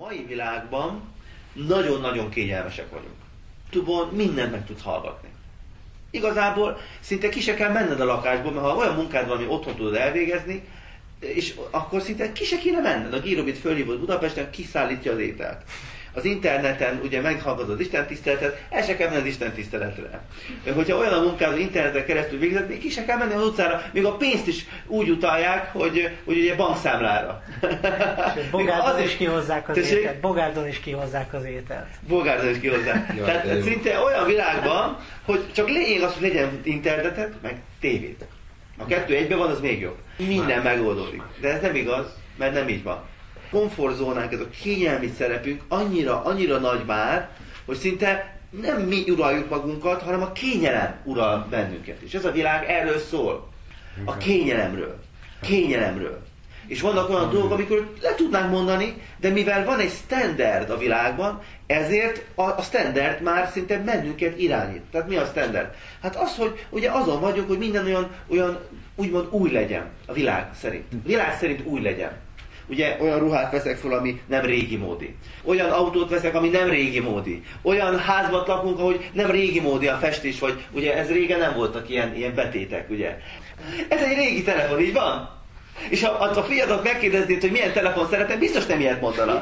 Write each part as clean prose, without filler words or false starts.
mai világban nagyon-nagyon kényelmesek vagyunk. YouTube-on mindent meg tudsz hallgatni. Igazából szinte ki se kell menned a lakásból, mert ha olyan munkád van, ami otthon tudod elvégezni, és akkor szinte ki se kéne menned. A Gírobit fölhívod Budapesten, kiszállítja az ételt. Az interneten ugye meghallgatod az istentiszteletet, el se kell menni az istentiszteletre. Hogyha olyan a munkád, az interneten keresztül végzett, még ki se kell menni az utcára, még a pénzt is úgy utalják, hogy ugye bankszámlára. Bogárdon is kihozzák az ételt. Bogárdon is kihozzák az ételt. Bogárdon is kihozzák. Tehát szinte olyan világban, hogy csak lényeg az, hogy legyen internetet, meg tévét. A kettő egyben van, az még jobb. Minden megoldódik. De ez nem igaz, mert nem így van. Komfortzónánk, ez a kényelmi szerepünk annyira nagy már, hogy szinte nem mi uraljuk magunkat, hanem a kényelem ural bennünket. És ez a világ erről szól. A kényelemről. És vannak olyan dolgok, amikor le tudnánk mondani, de mivel van egy standard a világban, ezért a standard már szinte bennünket irányít. Tehát mi a standard? Hát az, hogy ugye azon vagyunk, hogy minden olyan úgymond új legyen a világ szerint. A világ szerint új legyen. Ugye olyan ruhát veszek fel, ami nem régi módi. Olyan autót veszek, ami nem régi módi. Olyan házban lakunk, ahogy nem régi módi a festés, vagy ugye ez régen nem voltak ilyen betétek, ugye. Ez egy régi telefon, így van? És ha a fiadat megkérdeznéd, hogy milyen telefon szeretem, biztos nem ilyet mondanak.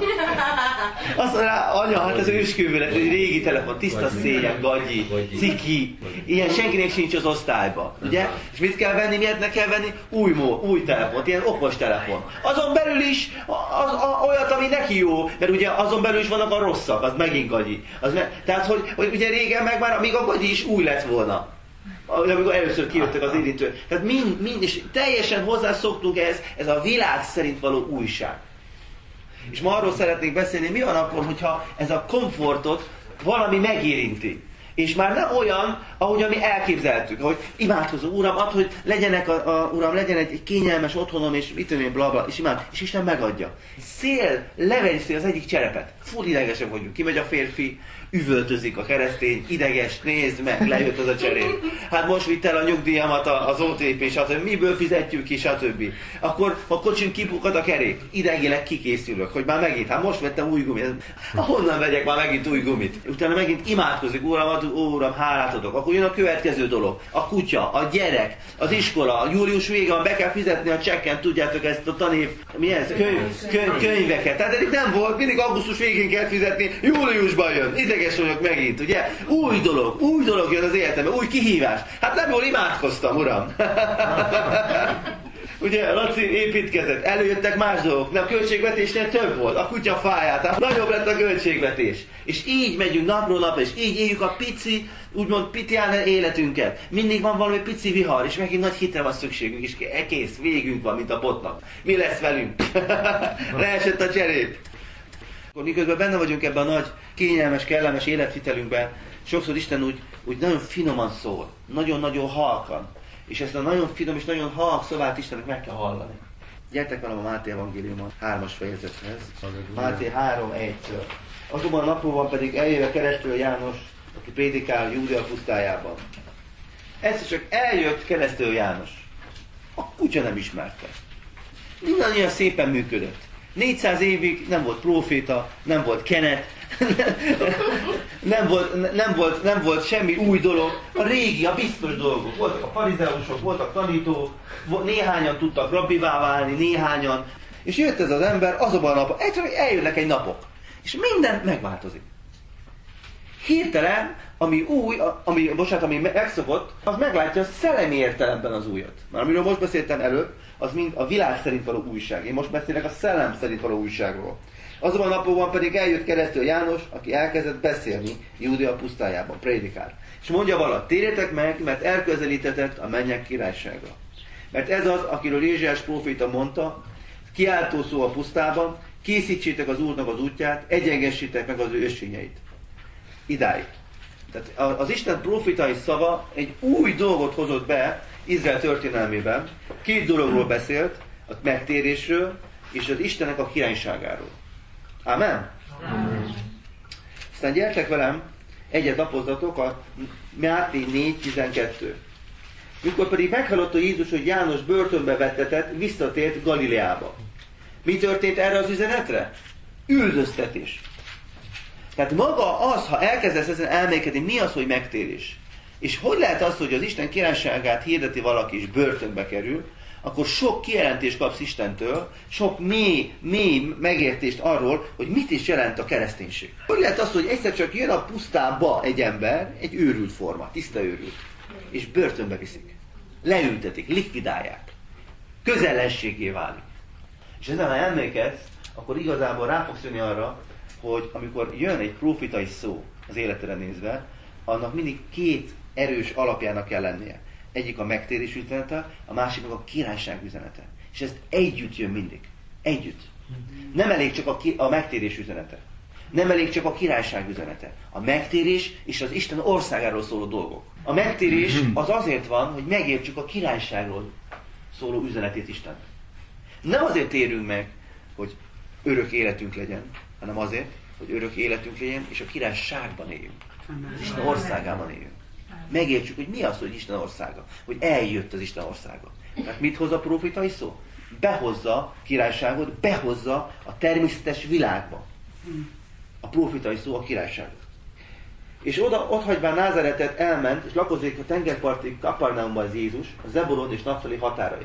Azt mondja, anya, hát ez őskővület, egy régi telefon, tiszta szégyen, gagyi, ciki. Ilyen senkinek sincs az osztályba. Ugye? És mit kell venni, miért kell venni? Új telefont, ilyen okos telefon. Azon belül is olyat, ami neki jó, mert ugye azon belül is vannak a rosszak, az megint gagyi. Tehát, hogy ugye régen meg már, amíg a gagyi is új lett volna. Amikor először kijöttek az érintő. Tehát mind és teljesen hozzászoktunk ez a világ szerint való újság. És ma arról szeretnék beszélni, mi van akkor, hogyha ez a komfortot valami megérinti. És már nem olyan, ahogy mi elképzeltük, hogy imádkozom, Uram, add, hogy Uram, legyen egy kényelmes otthonom, és mit tudom én, blabla, és imád, és Isten megadja. Levegyszi az egyik cserepet. Full idegesen vagyunk, kimegy a férfi, üvöltözik a keresztény, ideges, nézd meg, lejött az a cserép. Hát most vitt el a nyugdíjamat az OTP, stb. Miből fizetjük ki, stb. Akkor a kocsim kipukad a kerék. Idegileg kikészülök, hogy már megint, hát most vettem új gumit. Honnan vegyek már megint új gumit? Utána megint imádkozik, Uram, hálát adok. Akkor jön a következő dolog. A kutya, a gyerek, az iskola, a július végén be kell fizetni a csekken, tudjátok ezt a tanév, mi ez? Könyveket. Tehát eddig nem volt, mindig augusztus végén kell fizetni, júliusban jön. Ideges vagyok megint, ugye? Új dolog jön az életembe, új kihívás. Hát nem jól imádkoztam, Uram. Ugye, Laci építkezett, előjöttek más dolgok, de a költségvetésnél több volt, a kutya fáját, hát nagyobb lett a költségvetés. És így megyünk napról napra, és így éljük a pici, úgymond pitián életünket. Mindig van valami pici vihar, és megint nagy hitre van szükségünk, és kész, végünk van, mint a botnak. Mi lesz velünk? Leesett a cserép. Miközben benne vagyunk ebben a nagy, kényelmes, kellemes életvitelünkben, sokszor Isten úgy nagyon finoman szól, nagyon-nagyon halkan. És ezt a nagyon finom és nagyon halk szavát Istennek meg kell hallani. Gyertek velem a Máté evangéliumon 3-as fejezethez. Máté 3:1-től. Azonban a napokban pedig eljött keresztül János, aki prédikál Júdea pusztájában. Ez csak eljött keresztül János. A kutya nem ismerte. Minden ilyen szépen működött. 400 évig nem volt próféta, nem volt kenet, nem volt semmi új dolog. A régi, a biztos dolgok. Voltak a farizeusok, voltak tanítók, néhányan tudtak rabbivá válni, néhányan. És jött ez az ember azonban a napon, egyszerűen eljönnek egy napok. És minden megváltozik. Hirtelen, ami megszokott, az meglátja szellemi értelemben az újat. Már amiről most beszéltem előbb, az mind a világ szerint való újság. Én most beszélek a szellem szerint való újságról. Azonban a napokban pedig eljött keresztül János, aki elkezdett beszélni Júdea pusztájában, prédikált. És mondja valaki, térjetek meg, mert elközelítetett a mennyek királysága. Mert ez az, akiről Ézsaiás próféta mondta, kiáltó szó a pusztában, készítsétek az Úrnak az útját, egyengessétek meg az ő ösvényeit. Idáig. Tehát az Isten prófitai szava egy új dolgot hozott be Izrael történelmében. 2 dologról beszélt, a megtérésről és az Istennek a királyságáról. Amen? Amen. Aztán gyertek velem, egyet lapozzatok a Máté 4:12. Mikor pedig meghallotta Jézus, hogy János börtönbe vettetett, visszatért Galileába. Mi történt erre az üzenetre? üldöztetés. Tehát maga az, ha elkezdesz ezen elmélkedni, mi az, hogy megtérés? És hogy lehet az, hogy az Isten királyságát hirdeti valaki és börtönbe kerül, akkor sok kijelentést kapsz Istentől, sok mély megértést arról, hogy mit is jelent a kereszténység. Hogy lehet az, hogy egyszer csak jön a pusztába egy ember, egy őrült forma, tiszta őrült, és börtönbe viszik. Leültetik, likvidálják. Közellenségé válik. És ezen, ha elmékedsz, akkor igazából rá fogsz jönni arra, hogy amikor jön egy profitai szó az életre nézve, annak mindig két erős alapjának kell lennie. Egyik a megtérés üzenete, a másik meg a királyság üzenete. És ez együtt jön mindig. Együtt. Nem elég csak a megtérés üzenete. Nem elég csak a királyság üzenete. A megtérés és az Isten országáról szóló dolgok. A megtérés az azért van, hogy megértsük a királyságról szóló üzenetét Istennek. Nem azért térünk meg, hogy örök életünk legyen, hanem azért, hogy örök életünk legyen, és a királyságban éljünk. Az Isten országában éljünk. Megértsük, hogy mi az, hogy Isten országa. Hogy eljött az Isten országa. Tehát mit hoz a profétai szó? Behozza királyságot, behozza a természetes világba. A profétai szó a királyságot. És ott hagyván Názáretet elment, és lakozik a tengerparti Kapernaumban az Jézus, a Zebulon és Naftali határai.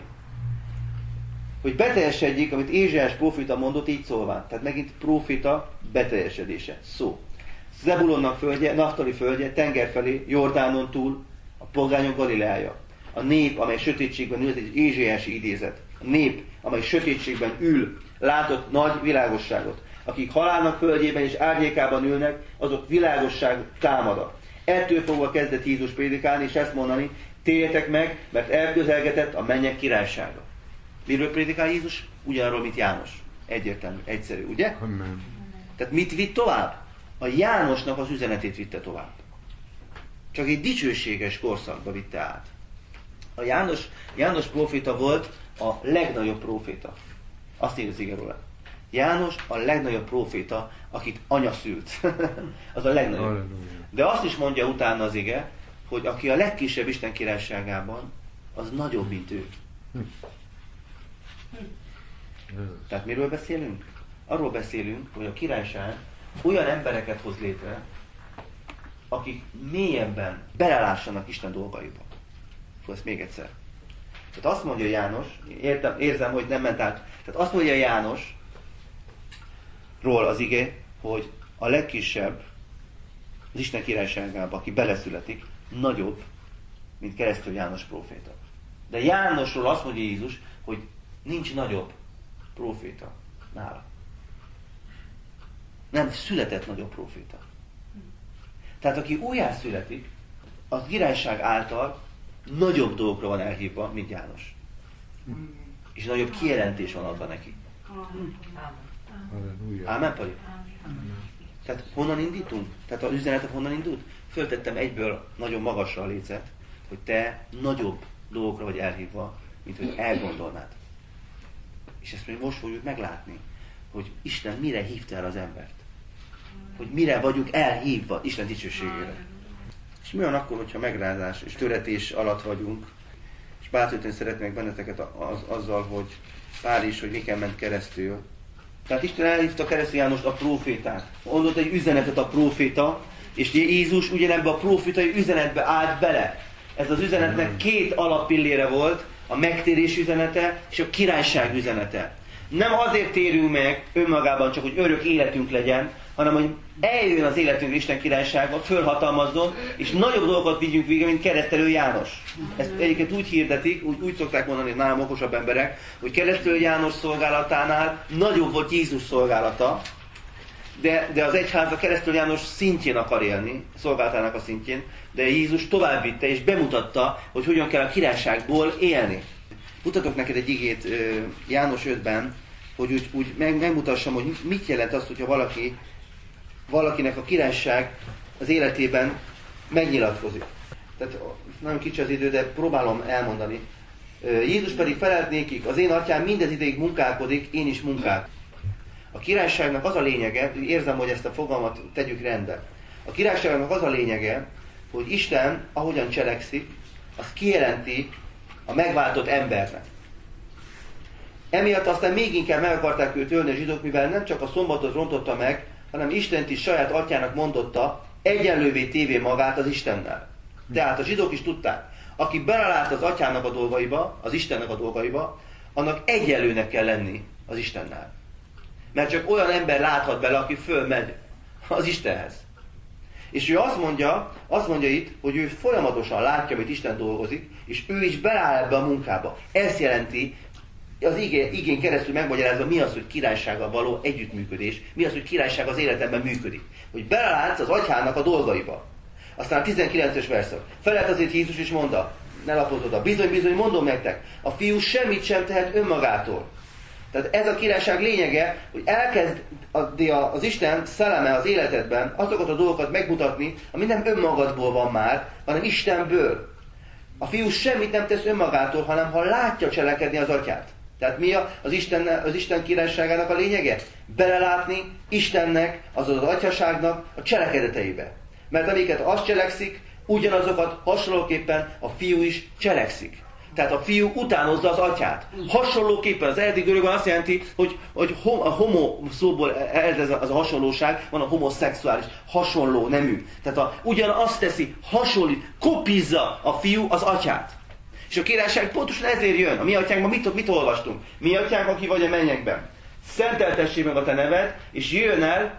Hogy beteljesedjék, amit Ézsaiás próféta mondott, így szólván. Tehát megint próféta beteljesedése. Szó. Zebulonnak földje, Naftali földje, tenger felé, Jordánon túl, a pogányok Galileája. A nép, amely sötétségben ül, ez egy ézsaiási idézet. A nép, amely sötétségben ül, látott nagy világosságot. Akik halálnak földjében és árnyékában ülnek, azok világosság támada. Ettől fogva kezdett Jézus prédikálni, és ezt mondani, térjetek meg, mert elközelgetett a mennyek királysága. Miről prédikál Jézus? Ugyanarról, mint János. Egyértelmű, egyszerű, ugye? Amen. Tehát mit vitt tovább? A Jánosnak az üzenetét vitte tovább. Csak egy dicsőséges korszakba vitte át. A János próféta volt a legnagyobb próféta. Azt írja az ige róla. János a legnagyobb próféta, akit anya szült. Az a legnagyobb. De azt is mondja utána az ige, hogy aki a legkisebb Isten királyságában, az nagyobb, mint ő. Tehát miről beszélünk? Arról beszélünk, hogy a királyság olyan embereket hoz létre, akik mélyebben belelássanak Isten dolgaiba. Ezt még egyszer. Tehát azt mondja János, érzem, hogy nem ment át. Tehát azt mondja Jánosról az ige, hogy a legkisebb az Isten királyságában, aki beleszületik, nagyobb, mint keresztül János próféta. De Jánosról azt mondja Jézus, hogy nincs nagyobb próféta nála. Nem született nagyobb próféta. Tehát aki újjászületik, a királyság által nagyobb dolgokra van elhívva, mint János. És nagyobb kijelentés van adva neki. Ámen, Pali? Tehát honnan indítunk? Tehát az üzenetet honnan indult? Föltettem egyből nagyon magasra a lécet, hogy te nagyobb dolgokra vagy elhívva, mint hogy elgondolnád. És ezt még most fogjuk meglátni, hogy Isten mire hívta el az embert. Hogy mire vagyunk elhívva Isten dicsőségére. És mi van akkor, hogyha megrázás és töretés alatt vagyunk, és bátorítani szeretnék benneteket azzal, hogy Pál is, hogy miken ment keresztül. Tehát Isten elhívta keresztül Jánost a prófétát. Mondott egy üzenetet a próféta, és Jézus ugyanebbe a prófétai üzenetbe állt bele. Ez az üzenetnek két alappillére volt, a megtérés üzenete és a királyság üzenete. Nem azért térünk meg önmagában csak, hogy örök életünk legyen, hanem hogy eljön az életünkre Isten királysága, fölhatalmazzon, és nagyobb dolgokat vigyünk végre, mint keresztelő János. Ezt egyébként úgy hirdetik, úgy szokták mondani nálam okosabb emberek, hogy keresztelő János szolgálatánál nagyobb volt Jézus szolgálata, de az egyház a keresztelő János szintjén akar élni, szolgálatának a szintjén, de Jézus tovább vitte és bemutatta, hogy hogyan kell a királyságból élni. Mutatok neked egy igét János 5-ben, hogy úgy megmutassam, hogy mit jelent az, hogyha valakinek a királyság az életében megnyilatkozik. Tehát nagyon kicsi az idő, de próbálom elmondani. Jézus pedig felelt nékik, az én atyám mindez ideig munkálkodik, én is munkálkodom. A királyságnak az a lényege, érzem, hogy ezt a fogalmat tegyük rendbe. A királyságnak az a lényege, hogy Isten, ahogyan cselekszik, az kijelenti a megváltott embernek. Emiatt aztán még inkább meg akarták őt ölni a zsidók, mivel nem csak a szombatot rontotta meg, hanem Istent is saját atyának mondotta, egyenlővé tévé magát az Istennel. Tehát a zsidók is tudták, aki belelát az atyának a dolgaiba, az Istennek a dolgaiba, annak egyenlőnek kell lenni az Istennel. Mert csak olyan ember láthat bele, aki fölmegy az Istenhez. És ő azt mondja itt, hogy ő folyamatosan látja, amit Isten dolgozik, és ő is beláll ebbe a munkába. Ez jelenti, az igén keresztül megmagyarázva, mi az, hogy királysággal való együttműködés, mi az, hogy királyság az életemben működik. Hogy belelátsz az atyának a dolgaiba. Aztán a 19-es verszak. Felelt azért Jézus is mondta, ne lapozod oda, bizony, mondom nektek, a fiú semmit sem tehet önmagától. Tehát ez a királyság lényege, hogy elkezd az Isten szelleme az életedben azokat a dolgokat megmutatni, ami nem önmagadból van már, hanem Istenből. A fiú semmit nem tesz önmagától, hanem ha látja cselekedni az atyát. Tehát mi az Isten királyságának a lényege? Belelátni Istennek, azaz az atyaságnak a cselekedeteibe. Mert amiket az cselekszik, ugyanazokat hasonlóképpen a fiú is cselekszik. Tehát a fiú utánozza az atyát. Hasonlóképpen az eredeti görögben azt jelenti, hogy a homo szóból ez a hasonlóság, van a homoszexuális, hasonló nemű. Tehát ugyanazt teszi, hasonlít, kopizza a fiú az atyát. És a királyság pontosan ezért jön. A mi atyánkban mit olvastunk? Mi atyánk, aki vagy a mennyekben. Szenteltessék meg a te neved, és jöjjön el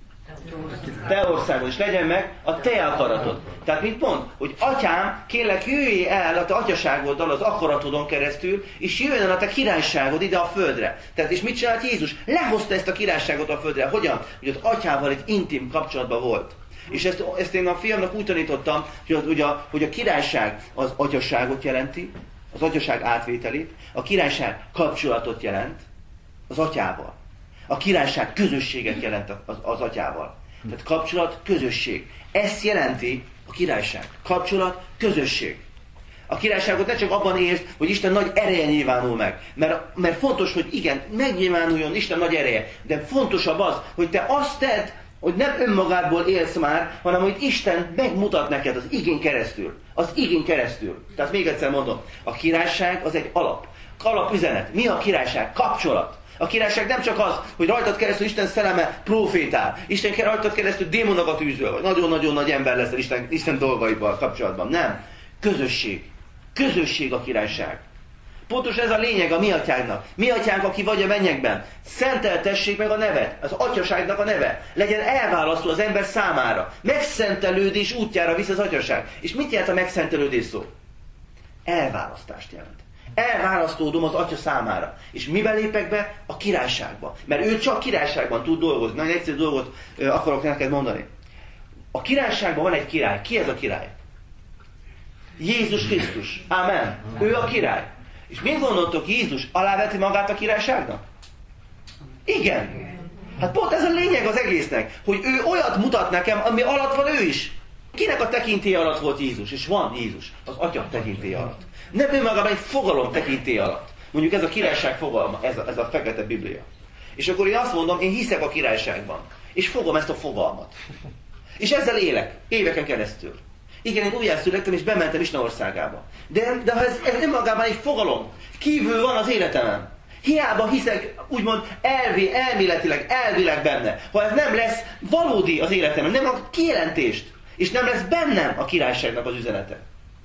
te országod, és legyen meg a te akaratod. Tehát mit mond? Hogy atyám, kérlek, jöjjél el a te atyaságoddal az akaratodon keresztül, és jöjjön el a te királyságod ide a földre. Tehát és mit csinált Jézus? Lehozta ezt a királyságot a földre. Hogyan? Hogy az atyával egy intim kapcsolatban volt. És ezt én a fiamnak úgy tanítottam, hogy a királyság az atyaságot jelenti, az atyaság átvételét, a királyság kapcsolatot jelent az atyával. A királyság közösséget jelent az atyával. Tehát kapcsolat, közösség. Ezt jelenti a királyság. Kapcsolat, közösség. A királyságot ne csak abban értsd, hogy Isten nagy ereje nyilvánul meg. Mert fontos, hogy igen, megnyilvánuljon Isten nagy ereje. De fontosabb az, hogy te azt tedd, hogy nem önmagádból élsz már, hanem hogy Isten megmutat neked az igén keresztül. Az igén keresztül. Tehát még egyszer mondom, a királyság az egy alapüzenet. Mi a királyság? Kapcsolat. A királyság nem csak az, hogy rajtad keresztül Isten szelleme profétál, Isten rajtad keresztül démonokat űzöl, vagy nagyon-nagyon nagy ember leszel Isten dolgaival kapcsolatban. Nem. Közösség. Közösség a királyság. Pontosan ez a lényeg a mi atyánknak. Mi atyánk, aki vagy a mennyekben. Szenteltessék meg a nevet, az atyaságnak a neve. Legyen elválasztó az ember számára. Megszentelődés útjára visz az atyaság. És mit jelent a megszentelődés szó? Elválasztást jelent. Elválasztódom az atya számára. És miben lépek be? A királyságba. Mert ő csak királyságban tud dolgozni. Nagyon egyszerű dolgot akarok neked mondani. A királyságban van egy király. Ki ez a király? Jézus Krisztus. Amen. Ő a király. És mit gondoltok, Jézus aláveti magát a királyságnak? Igen. Hát pont ez a lényeg az egésznek, hogy ő olyat mutat nekem, ami alatt van ő is. Kinek a tekintélye alatt volt Jézus? És van Jézus. Az atya tekintélye alatt. Nem önmagában egy fogalom tekintélye alatt. Mondjuk ez a királyság fogalma, ez a fekete Biblia. És akkor én azt mondom, én hiszek a királyságban. És fogom ezt a fogalmat. És ezzel élek, éveken keresztül. Igen, én újjászülettem és bementem Isten országába. De ha ez önmagában egy fogalom, kívül van az életemen. Hiába hiszek, úgymond elvileg benne. Ha ez nem lesz valódi az életemben, nem a kijelentést, és nem lesz bennem a királyságnak az üzenete.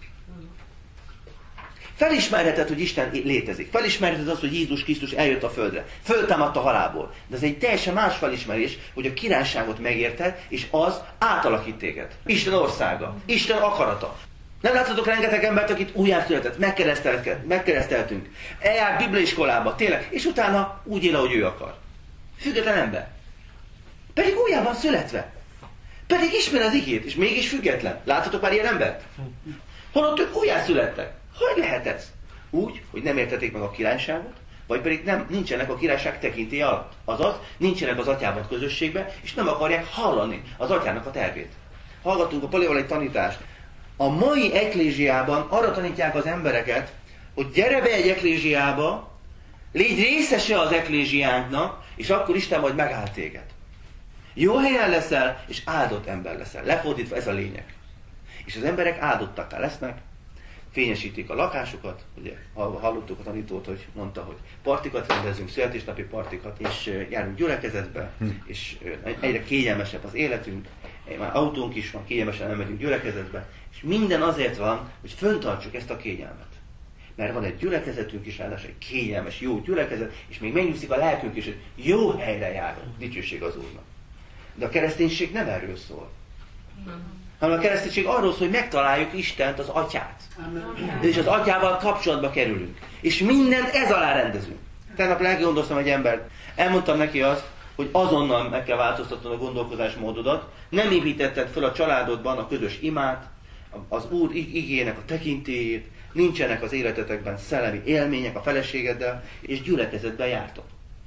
Felismerheted, hogy Isten létezik. Felismerheted azt, hogy Jézus Krisztus eljött a földre. Föltámadt a halálból. De ez egy teljesen más felismerés, hogy a királyságot megérted, és az átalakít téged. Isten országa. Isten akarata. Nem látszatok rengeteg embert, akit újjászületett, megkereszteltünk. Eljárt bibliaiskolába, tényleg, és utána úgy él, ahogy ő akar. Független ember. Pedig újjá van születve. Pedig ismer az igét, és mégis független. Láthatok már ilyen embert? Holott ők újjászülettek. Hogy lehet ez? Úgy, hogy nem értették meg a királyságot, vagy pedig nincsenek a királyság tekintélye alatt. Azaz, nincsenek az atyával közösségben, és nem akarják hallani az atyának a tervét. Hallgattunk a Palival egy tanítást. A mai eklézsiában arra tanítják az embereket, hogy gyere be egy eklézsiába, légy részese az eklézsiánknak, és akkor Isten majd megáll téged. Jó helyen leszel, és áldott ember leszel. Lefordítva ez a lényeg. És az emberek áldottakká lesznek, fényesítik a lakásukat, ugye hallottuk a tanítót, hogy mondta, hogy partikat rendezünk, születésnapi partikat, és járunk gyülekezetbe, és egyre kényelmesebb az életünk, már autónk is van, kényelmesen elmegyünk gyülekezetbe, és minden azért van, hogy föntartsuk ezt a kényelmet. Mert van egy gyülekezetünk is, ráadásul egy kényelmes, jó gyülekezet, és még megnyugszik a lelkünk is, hogy jó helyre járunk, dicsőség az Úrnak. De a kereszténység nem erről szól. Hanem a kereszténység arról szól, hogy megtaláljuk Istent, az Atyát. És az Atyával kapcsolatba kerülünk. És mindent ez alá rendezünk. Tegnap elgondoltam egy embert, elmondtam neki azt, hogy azonnal meg kell változtatnod a gondolkozásmódodat, nem építetted fel a családodban a közös imát, az Úr igének a tekintélyét, nincsenek az életetekben szellemi élmények a feleségeddel, és gyülekezetben jártok.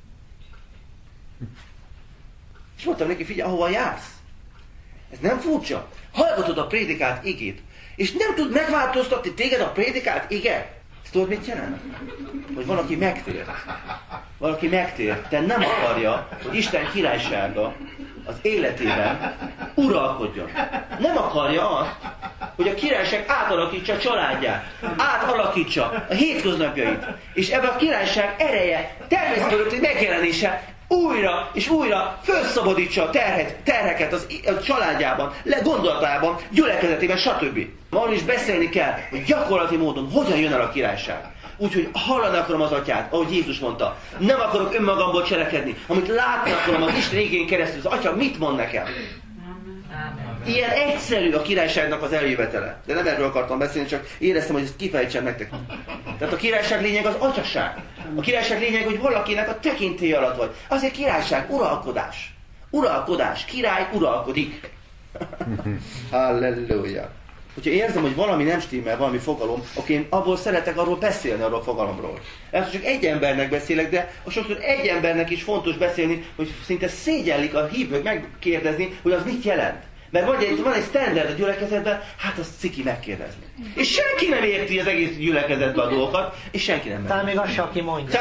És mondtam neki, figyelj, ahova jársz? Ez nem furcsa. Hallgatod a prédikált igét, és nem tud megváltoztatni téged a prédikált ige. Ezt tudod, mit jelent? Hogy valaki megtér. Valaki megtér, de nem akarja, hogy Isten királysága az életében uralkodjon. Nem akarja azt, hogy a királyság átalakítsa a családját, átalakítsa a hétköznapjait, és ebben a királyság ereje, természetesen megjelenése újra és újra felszabadítsa a terheket a családjában, gondolatában, gyülekezetében, stb. Arról is beszélni kell, hogy gyakorlati módon hogyan jön el a királyság. Úgyhogy hallani akarom az Atyát, ahogy Jézus mondta. Nem akarok önmagamból cselekedni, amit látni akarom az Isten igén keresztül. Az Atya mit mond nekem? Ilyen egyszerű a királyságnak az eljövetele. De nem erről akartam beszélni, csak éreztem, hogy ezt kifejtsem nektek. Tehát a királyság lényeg az atyaság. A királyság lényeg, hogy valakinek a tekintély alatt vagy. Azért királyság, uralkodás. Uralkodás, király uralkodik. Halleluja. Hogyha érzem, hogy valami nem stimmel, valami fogalom, akkor én abból szeretek arról beszélni, arról a fogalomról. Ezt csak egy embernek beszélek, de sokszor egy embernek is fontos beszélni, hogy szinte szégyellik a hívők megkérdezni, hogy az mit jelent. Mert van egy standard a gyülekezetben, hát azt ciki megkérdezni. És senki nem érti az egész gyülekezetben a dolgokat, és senki nem talán még azt, aki mondja.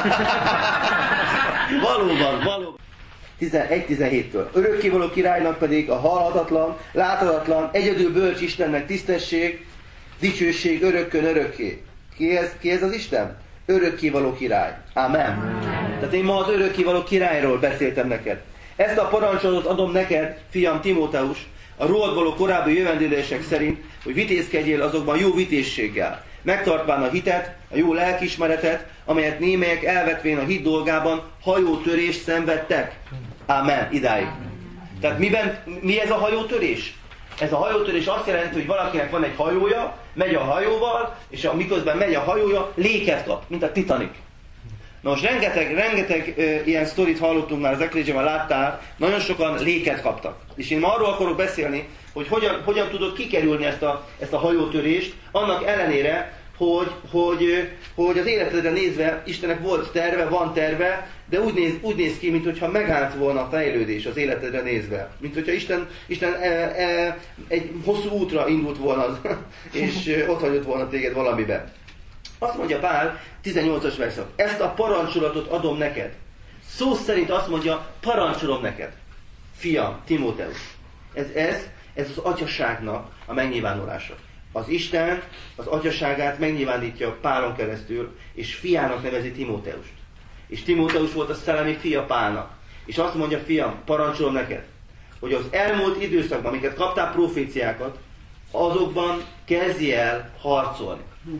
Valóban. 11-17-től. Örökkévaló királynak pedig a halhatatlan, láthatatlan, egyedül bölcs Istennek tisztesség, dicsőség örökkön örökké. Ki ez az Isten? Örökkévaló király. Amen. Tehát én ma az örökkévaló királyról beszéltem neked. Ezt a parancsolatot adom neked, fiam Timóteus, a rólad való korábbi jövendőlések szerint, hogy vitézkedjél azokban jó vitézséggel, megtartván a hitet, a jó lelkiismeretet, amelyet némelyek elvetvén a hit dolgában hajótörést szenvedtek. Amen. Idáig. Tehát mi ez a hajótörés? Ez a hajótörés azt jelenti, hogy valakinek van egy hajója, megy a hajóval, és miközben megy a hajója, léket kap, mint a Titanic. Na most rengeteg ilyen sztorit hallottunk már az Ecclésiában, láttál, nagyon sokan léket kaptak. És én ma arról akarok beszélni, hogy hogyan tudod kikerülni ezt a hajótörést, annak ellenére, hogy az életedre nézve Istennek volt terve, van terve, de úgy néz ki, mintha megállt volna a fejlődés az életedre nézve. Mint hogyha Isten egy hosszú útra indult volna, és ott hagyott volna téged valamiben. Azt mondja Pál, 18-as verszak, ezt a parancsolatot adom neked. Szó szerint azt mondja, parancsolom neked. Fiam, Timóteus. Ez az atyaságnak a megnyilvánulása. Az Isten az atyaságát megnyilvánítja Pálon keresztül, és fiának nevezi Timóteust. És Timóteus volt a szellemi fia Pálnak. És azt mondja, fiam, parancsolom neked, hogy az elmúlt időszakban, amiket kaptál proféciákat, azokban kezdj el harcolni.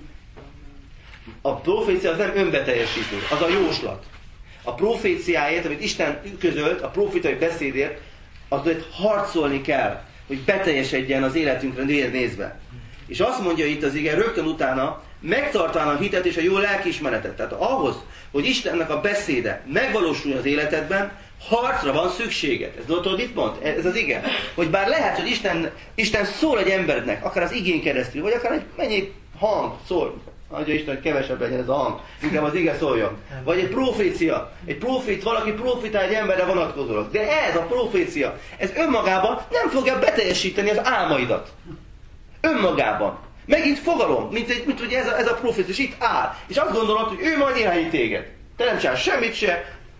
A profécia az nem önbeteljesítő, az a jóslat. A proféciáért, amit Isten közölt, a profétai beszédért, azért harcolni kell, hogy beteljesedjen az életünkre nézve. És azt mondja itt az ige, rögtön utána, megtartán a hitet és a jó lelkiismeretet. Tehát ahhoz, hogy Istennek a beszéde megvalósuljon az életedben, harcra van szükséged. Ez tudod, mit mond? Ez az ige. Hogy bár lehet, hogy Isten szól egy embernek, akár az igén keresztül, vagy akár egy mennyi hang szól. Adja Isten, hogy kevesebb legyen ez a hang, inkább az ige szóljon. Vagy egy profécia. Valaki profitál egy emberre vonatkozólag. De ez a profécia, ez önmagában nem fogja beteljesíteni az álmaidat. Önmagában. Megint fogalom, mint ugye ez a profécia, és itt áll. És azt gondolod, hogy ő majd irányít téged. Te nem csinálsz semmit se,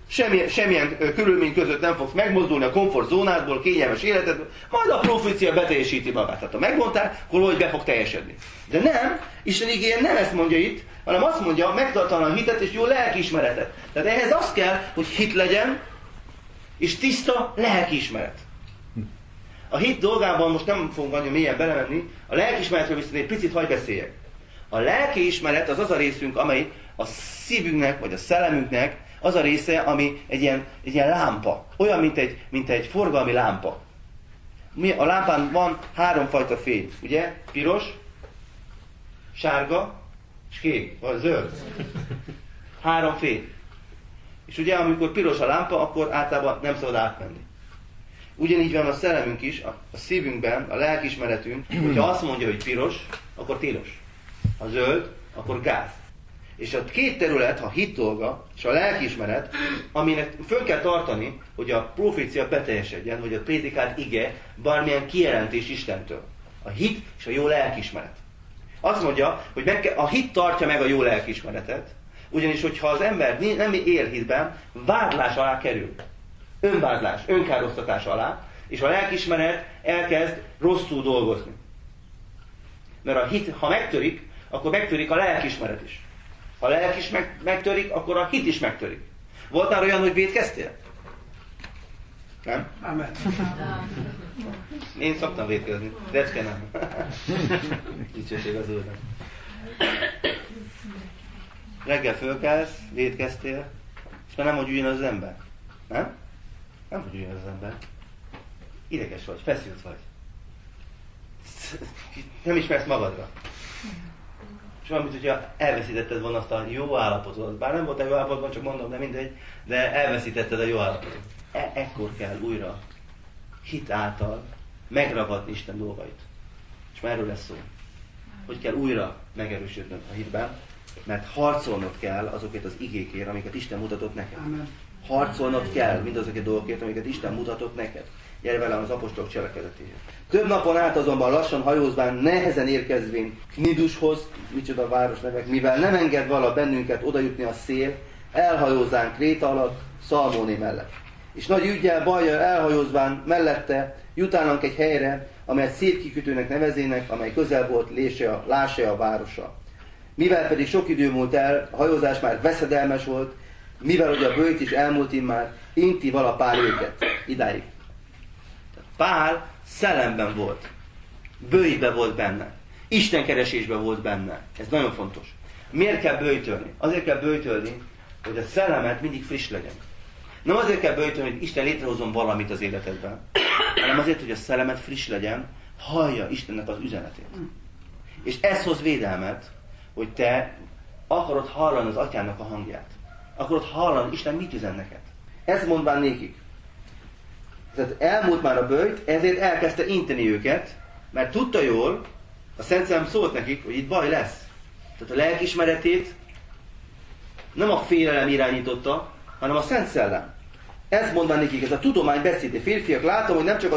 semmilyen körülmény között nem fogsz megmozdulni a komfortzónádból, kényelmes életedből, majd a profécia beteljesíti magát. Tehát ha megmondták, akkor valahogy be fog teljesedni. De nem, Isten igéje nem ezt mondja itt, hanem azt mondja, megtartani a hitet és jó lelkiismeretet. Tehát ehhez az kell, hogy hit legyen, és tiszta lelkiismeret. A hit dolgában most nem fogunk annyira mélyen belemenni, a lelkiismeretről viszont egy picit hagy beszéljek. A lelkiismeret az az részünk, amely a szívünknek, vagy a szellemünknek az a része, ami egy ilyen lámpa. Olyan, mint egy forgalmi lámpa. A lámpán van 3 fajta fény, ugye? Piros, sárga, és kék, vagy zöld. 3 fény. És ugye, amikor piros a lámpa, akkor általában nem szabad átmenni. Ugyanígy van a szellemünk is, a szívünkben, a lelkiismeretünk, hogyha azt mondja, hogy piros, akkor tilos. Ha zöld, akkor gáz. És a 2 terület, a hit dolga és a lelkiismeret, aminek föl kell tartani, hogy a profécia beteljesedjen, vagy a prédikált ige bármilyen kijelentés Istentől. A hit és a jó lelkiismeret. Azt mondja, hogy a hit tartja meg a jó lelkiismeretet, ugyanis, hogyha az ember nem él hitben, vádlás alá kerül. Önvádlás, önkárosztatás alá, és a lelkiismeret elkezd rosszul dolgozni. Mert a hit, ha megtörik, akkor megtörik a lelkiismeret is. Ha a lelk is megtörik, akkor a hit is megtörik. Volt már olyan, hogy vétkeztél? Nem? Amen. Én szoktam vétkezni. Decske nem. Dicsőség az Úrnak. Reggel fölkelsz, vétkeztél, és már nem vagy ugyanaz az ember. Nem? Nem vagy ugyanaz az ember. Ideges vagy, feszült vagy. Nem ismersz magadra. És olyan, mint hogyha elveszítetted volna azt a jó állapotot. Bár nem voltál jó állapotban, csak mondom, de mindegy, de elveszítetted a jó állapotot. Ekkor kell újra hit által megragadni Isten dolgait. És már erről lesz szó. Hogy kell újra megerősödnöd a hitben, mert harcolnod kell azokért az igékért, amiket Isten mutatott neked. Amen. Harcolnod kell mindazokért dolgokért, amiket Isten mutatott neked. Gyere velem az apostolok cselekedetéhez. Több napon át azonban lassan hajózván, nehezen érkezvén Knidushoz, micsoda város nevek, mivel nem enged vala bennünket odajutni a szél, elhajózán Kréta alatt, Szalmóné mellett. És nagy üggyel, bajjal elhajózván mellette jutánunk egy helyre, amelyet szép kikötőnek nevezének, amely közel volt Lásea városa. Mivel pedig sok idő múlt el, a hajózás már veszedelmes volt, mivel ugye a bőjt is elmúlt immár, inti vala Pál őket. Idáig. Pál szellemben volt. Bőjtben volt benne. Istenkeresésben volt benne. Ez nagyon fontos. Miért kell bőjtölni? Azért kell bőjtölni, hogy a szellemet mindig friss legyen. Nem azért kell bőjtölni, hogy Isten létrehozom valamit az életedben, hanem azért, hogy a szellemet friss legyen, hallja Istennek az üzenetét. És ez hoz védelmet, hogy te akarod hallani az atyának a hangját. Akarod hallani, Isten mit üzen neked. Ezt mondván nékik. Tehát elmúlt már a bőjt, ezért elkezdte inteni őket, mert tudta jól, a Szent Szellem szólt nekik, hogy itt baj lesz. Tehát a lelkiismeretét nem a félelem irányította, hanem a Szent Szellem. Ezt mondván nekik, ez a tudomány beszéde. Férfiak, látom, hogy nem csak a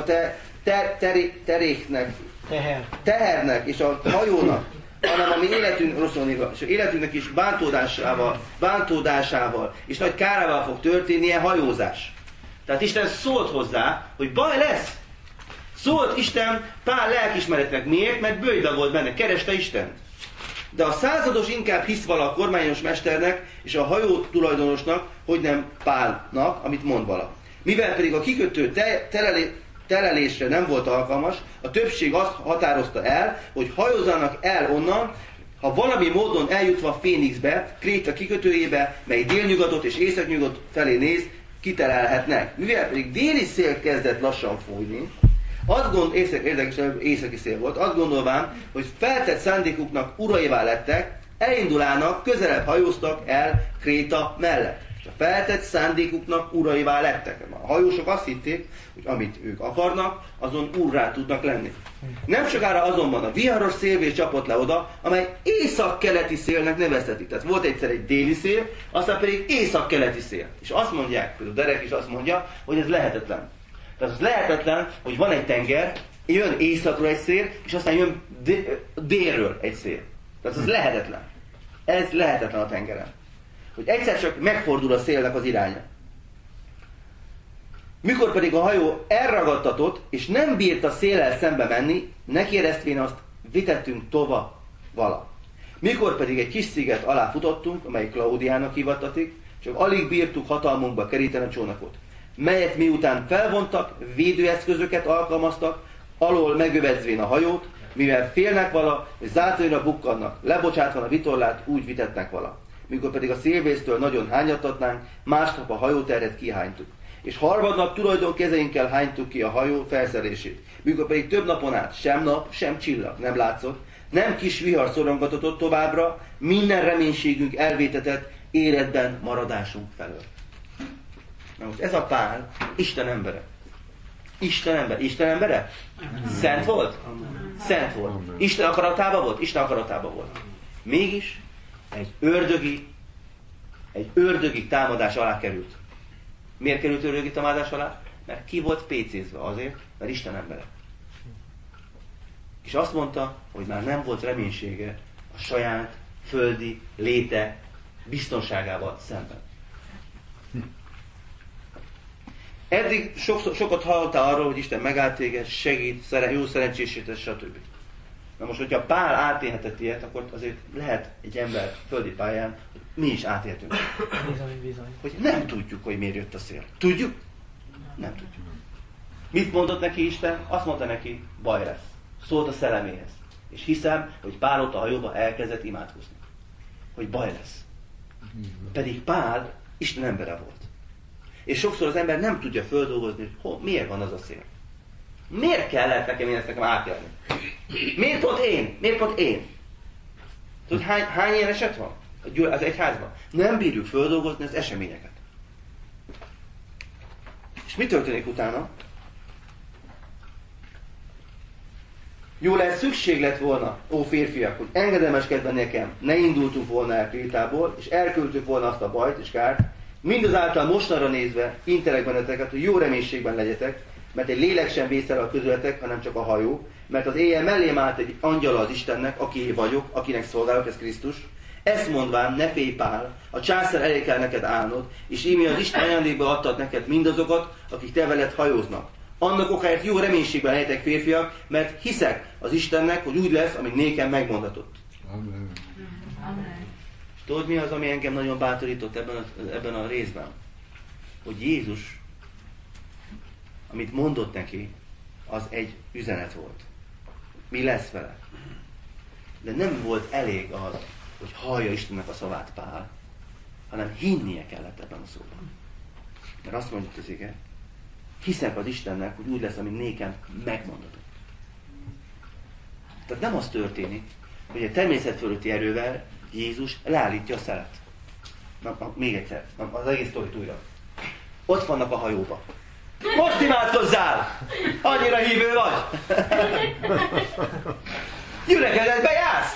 tehernek és a hajónak, hanem a mi életünknek is bántódásával és nagy kárával fog történnie hajózás. Tehát Isten szólt hozzá, hogy baj lesz. Szólt Isten Pál lelkiismeretnek. Miért? Mert bőjben volt benne, kereste Istent. De a százados inkább hisz vala a kormányos mesternek és a hajó tulajdonosnak, hogy nem Pálnak, amit mond vala. Mivel pedig a kikötő telelésre nem volt alkalmas, a többség azt határozta el, hogy hajózzanak el onnan, ha valami módon eljutva Fénixbe, Kréta kikötőjébe, mely délnyugatot és északnyugat felé néz, kiterelhetnek. Mivel pedig déli szél kezdett lassan fújni, északi szél volt, azt gondolván, hogy feltett szándékuknak uraivá lettek, elindulának, közelebb hajóztak el Kréta mellett. És a feltett szándékuknak uraivá lettek. A hajósok azt hitték, hogy amit ők akarnak, azon úrrá tudnak lenni. Nem sokára azonban a viharos szélvész csapott le oda, amely észak-keleti szélnek neveztetik. Tehát volt egyszer egy déli szél, aztán pedig észak-keleti szél. És azt mondják, például Derek is azt mondja, hogy ez lehetetlen. Tehát az lehetetlen, hogy van egy tenger, jön északról egy szél, és aztán jön délről egy szél. Tehát az lehetetlen. Ez lehetetlen a tengeren. Hogy egyszer csak megfordul a szélnek az iránya. Mikor pedig a hajó elragadtatott, és nem bírt a széllel szembe menni, nekéreztvén azt vitettünk tova vala. Mikor pedig egy kis sziget alá futottunk, amely Klaudiának hivattatik, csak alig bírtuk hatalmunkba keríteni a csónakot, melyet miután felvontak, védőeszközöket alkalmaztak, alól megövezvén a hajót, mivel félnek vala, és zátonyra bukkannak, lebocsátva a vitorlát, úgy vitetnek vala. Mikor pedig a szélvésztől nagyon hányattatnánk, másnap a hajóterhet kihánytuk. És harmadnap tulajdon kezeinkkel hánytuk ki a hajó felszerelését. Mikor pedig több napon át sem nap, sem csillag nem látszott, nem kis vihar szorongatott továbbra, minden reménységünk elvétetett életben maradásunk felől. Na most ez a Pál Isten embere. Isten ember. Isten embere? Szent volt? Szent volt. Isten akaratában volt? Isten akaratában volt. Mégis egy ördögi támadás alá került. Miért került ördögi támadás alá? Mert ki volt pécézve azért, mert Isten embere. És azt mondta, hogy már nem volt reménysége a saját földi léte biztonságával szemben. Eddig sokat hallottál arról, hogy Isten megállt téged, segít, jó szerencsésített, stb. Na most, hogyha Pál átélhetett ilyet, akkor azért lehet egy ember földi pályán, hogy mi is átéltünk. Bizony. Hogy nem tudjuk, hogy miért jött a szél. Tudjuk? Nem tudjuk. Mit mondott neki Isten? Azt mondta neki, baj lesz. Szólt a szelleméhez. És hiszem, hogy Pál ott a hajóba elkezdett imádkozni. Hogy baj lesz. Pedig Pál Isten embere volt. És sokszor az ember nem tudja földolgozni, hogy miért van az a szél. Miért kellett nekem ezt átélni? Miért pont én? Miért pont én? Tudod, hány ilyen eset van az egyházban? Nem bírjuk földolgozni az eseményeket. És mi történik utána? Jó lehet szükség lett volna, ó férfiak, hogy engedelmeskedve nekem, ne indultunk volna el Krétából, és elküldtük volna azt a bajt és kárt, mindazáltal mostanra nézve intelek benneteket, hogy jó reménységben legyetek, mert egy lélek sem vészel a közületek, hanem csak a hajó, mert az éjjel mellém állt egy angyala az Istennek, akié vagyok, akinek szolgálok, ez Krisztus. Ezt mondván, ne félj Pál, a császár elé kell neked állnod, és ímé az Isten ajándékba adtad neked mindazokat, akik te veled hajóznak. Annak okáért jó reménységben legyetek férfiak, mert hiszek az Istennek, hogy úgy lesz, amit nékem megmondatott. Amen. És tudod, mi az, ami engem nagyon bátorított ebben a részben? Hogy Jézus, amit mondott neki, az egy üzenet volt. Mi lesz vele? De nem volt elég az, hogy hallja Istennek a szavát Pál, hanem hinnie kellett ebben a szóban. Mert azt mondjuk az ige, hiszek az Istennek, hogy úgy lesz, amit nékem megmondatott. Tehát nem az történik, hogy a természet fölötti erővel Jézus leállítja a szelet. Még egyszer, az egész sztorit újra. Ott vannak a hajóba. Most imádkozzál! Annyira hívő vagy! Gyülekezetbe jársz!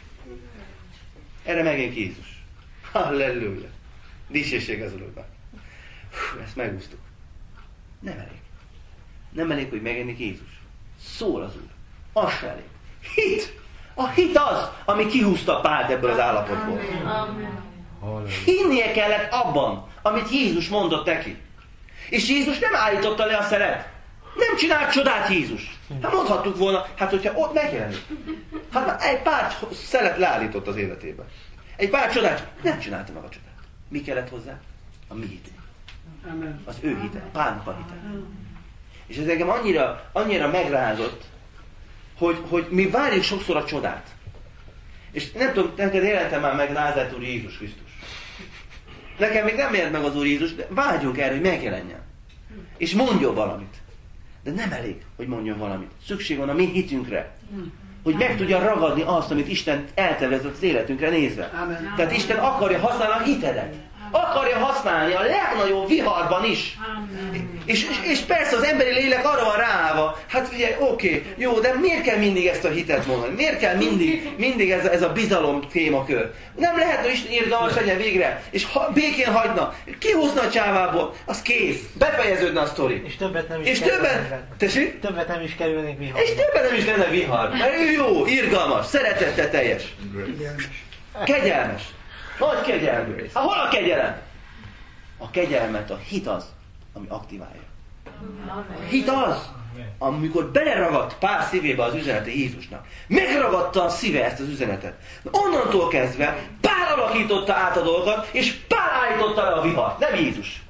Erre megint Jézus. Halleluja! Dicsőség az Úrnak. Ezt megúsztuk. Nem elég. Nem elég, hogy megjelenik Jézus. Szól az Úr. Az se elég. Hit! A hit az, ami kihúzta Pált ebből az állapotból. Hinnie kellett abban, amit Jézus mondott neki. És Jézus nem állította le a szelet. Nem csinált csodát Jézus. Hát mondhattuk volna, hát hogyha ott megjelenik. Hát már egy pár szelet leállított az életébe. Egy pár csodát, nem csinálta meg a csodát. Mi kellett hozzá? A mi hitünk. Az ő hite, Pálnak a hite. És ez engem annyira megrázott, hogy mi várjuk sokszor a csodát. És nem tudom, neked jelentem már meg Názárét Úr Jézus Krisztus. Nekem még nem jelent meg az Úr Jézus, de vágyunk erre, hogy megjelenjen. És mondjon valamit. De nem elég, hogy mondjon valamit. Szükség van a mi hitünkre. Hogy meg tudja ragadni azt, amit Isten eltervezett az életünkre nézve. Amen. Tehát Isten akarja használni a hitedet. Akarja használni a legnagyobb viharban is. És persze az emberi lélek arra van ráállva, hát ugye oké, jó, de miért kell mindig ezt a hitet mondani? Miért kell mindig ez a bizalom témakör? Nem lehetne, hogy Isten irgalmas legyen végre, és békén hagyna, kihúzna a csávából, az kész, befejeződne a sztori. És többet nem is és többet nem is kerülnék vihar. És többet nem is lenne vihar, mert ő jó, irgalmas, szeretettel teljes. Kegyelmes. Nagy kegyelmű. Hol a kegyelem? A kegyelmet a hit az, ami aktiválja. Hit az, amikor beleragadt Pál szívébe az üzenete Jézusnak. Megragadta a szíve ezt az üzenetet. Onnantól kezdve Pál alakította át a dolgokat, és Pál állította le a vihart, nem Jézus.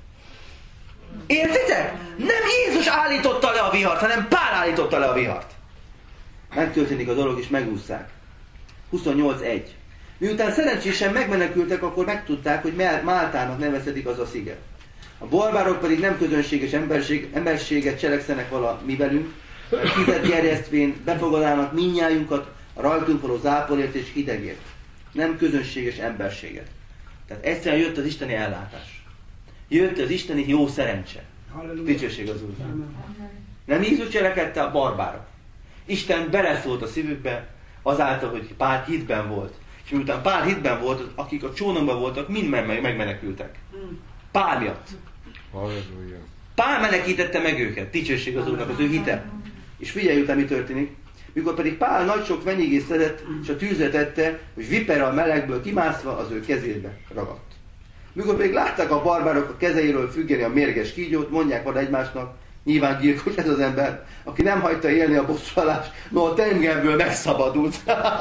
Értitek? Nem Jézus állította le a vihart, hanem Pál állította le a vihart. Megtörténik a dolog, és megúszszák. 28.1. Miután szerencsésen megmenekültek, akkor megtudták, hogy Máltának nevezhetik az a sziget. A barbárok pedig nem közönséges emberséget cselekszenek vala mi velünk, hizet gerjesztvén befogadának mindnyájunkat a rajtunk való záporért és hidegért. Nem közönséges emberséget. Tehát egyszerűen jött az isteni ellátás. Jött az isteni jó szerencse. Dicsőség az Úrnak. Nem Jézus cselekedte, a barbárok. Isten beleszólt a szívükbe azáltal, hogy Pál hitben volt. És miután Pál hitben volt, akik a csónakban voltak, mind megmenekültek. Pál miatt. Halleluja. Pál menekítette meg őket. Dicsőség az Úrnak, az ő hite. És figyelj utána, mi történik. Mikor pedig Pál nagy sok fenyégést szedett, és a tűzre tette, hogy vipera a melegből kimászva az ő kezébe ragadt. Mikor pedig látták a barbárok a kezeiről függeni a mérges kígyót, mondják van egymásnak, nyilván gyilkos ez az ember, aki nem hagyta élni a bosszúállást, no a tengemből megszabadult.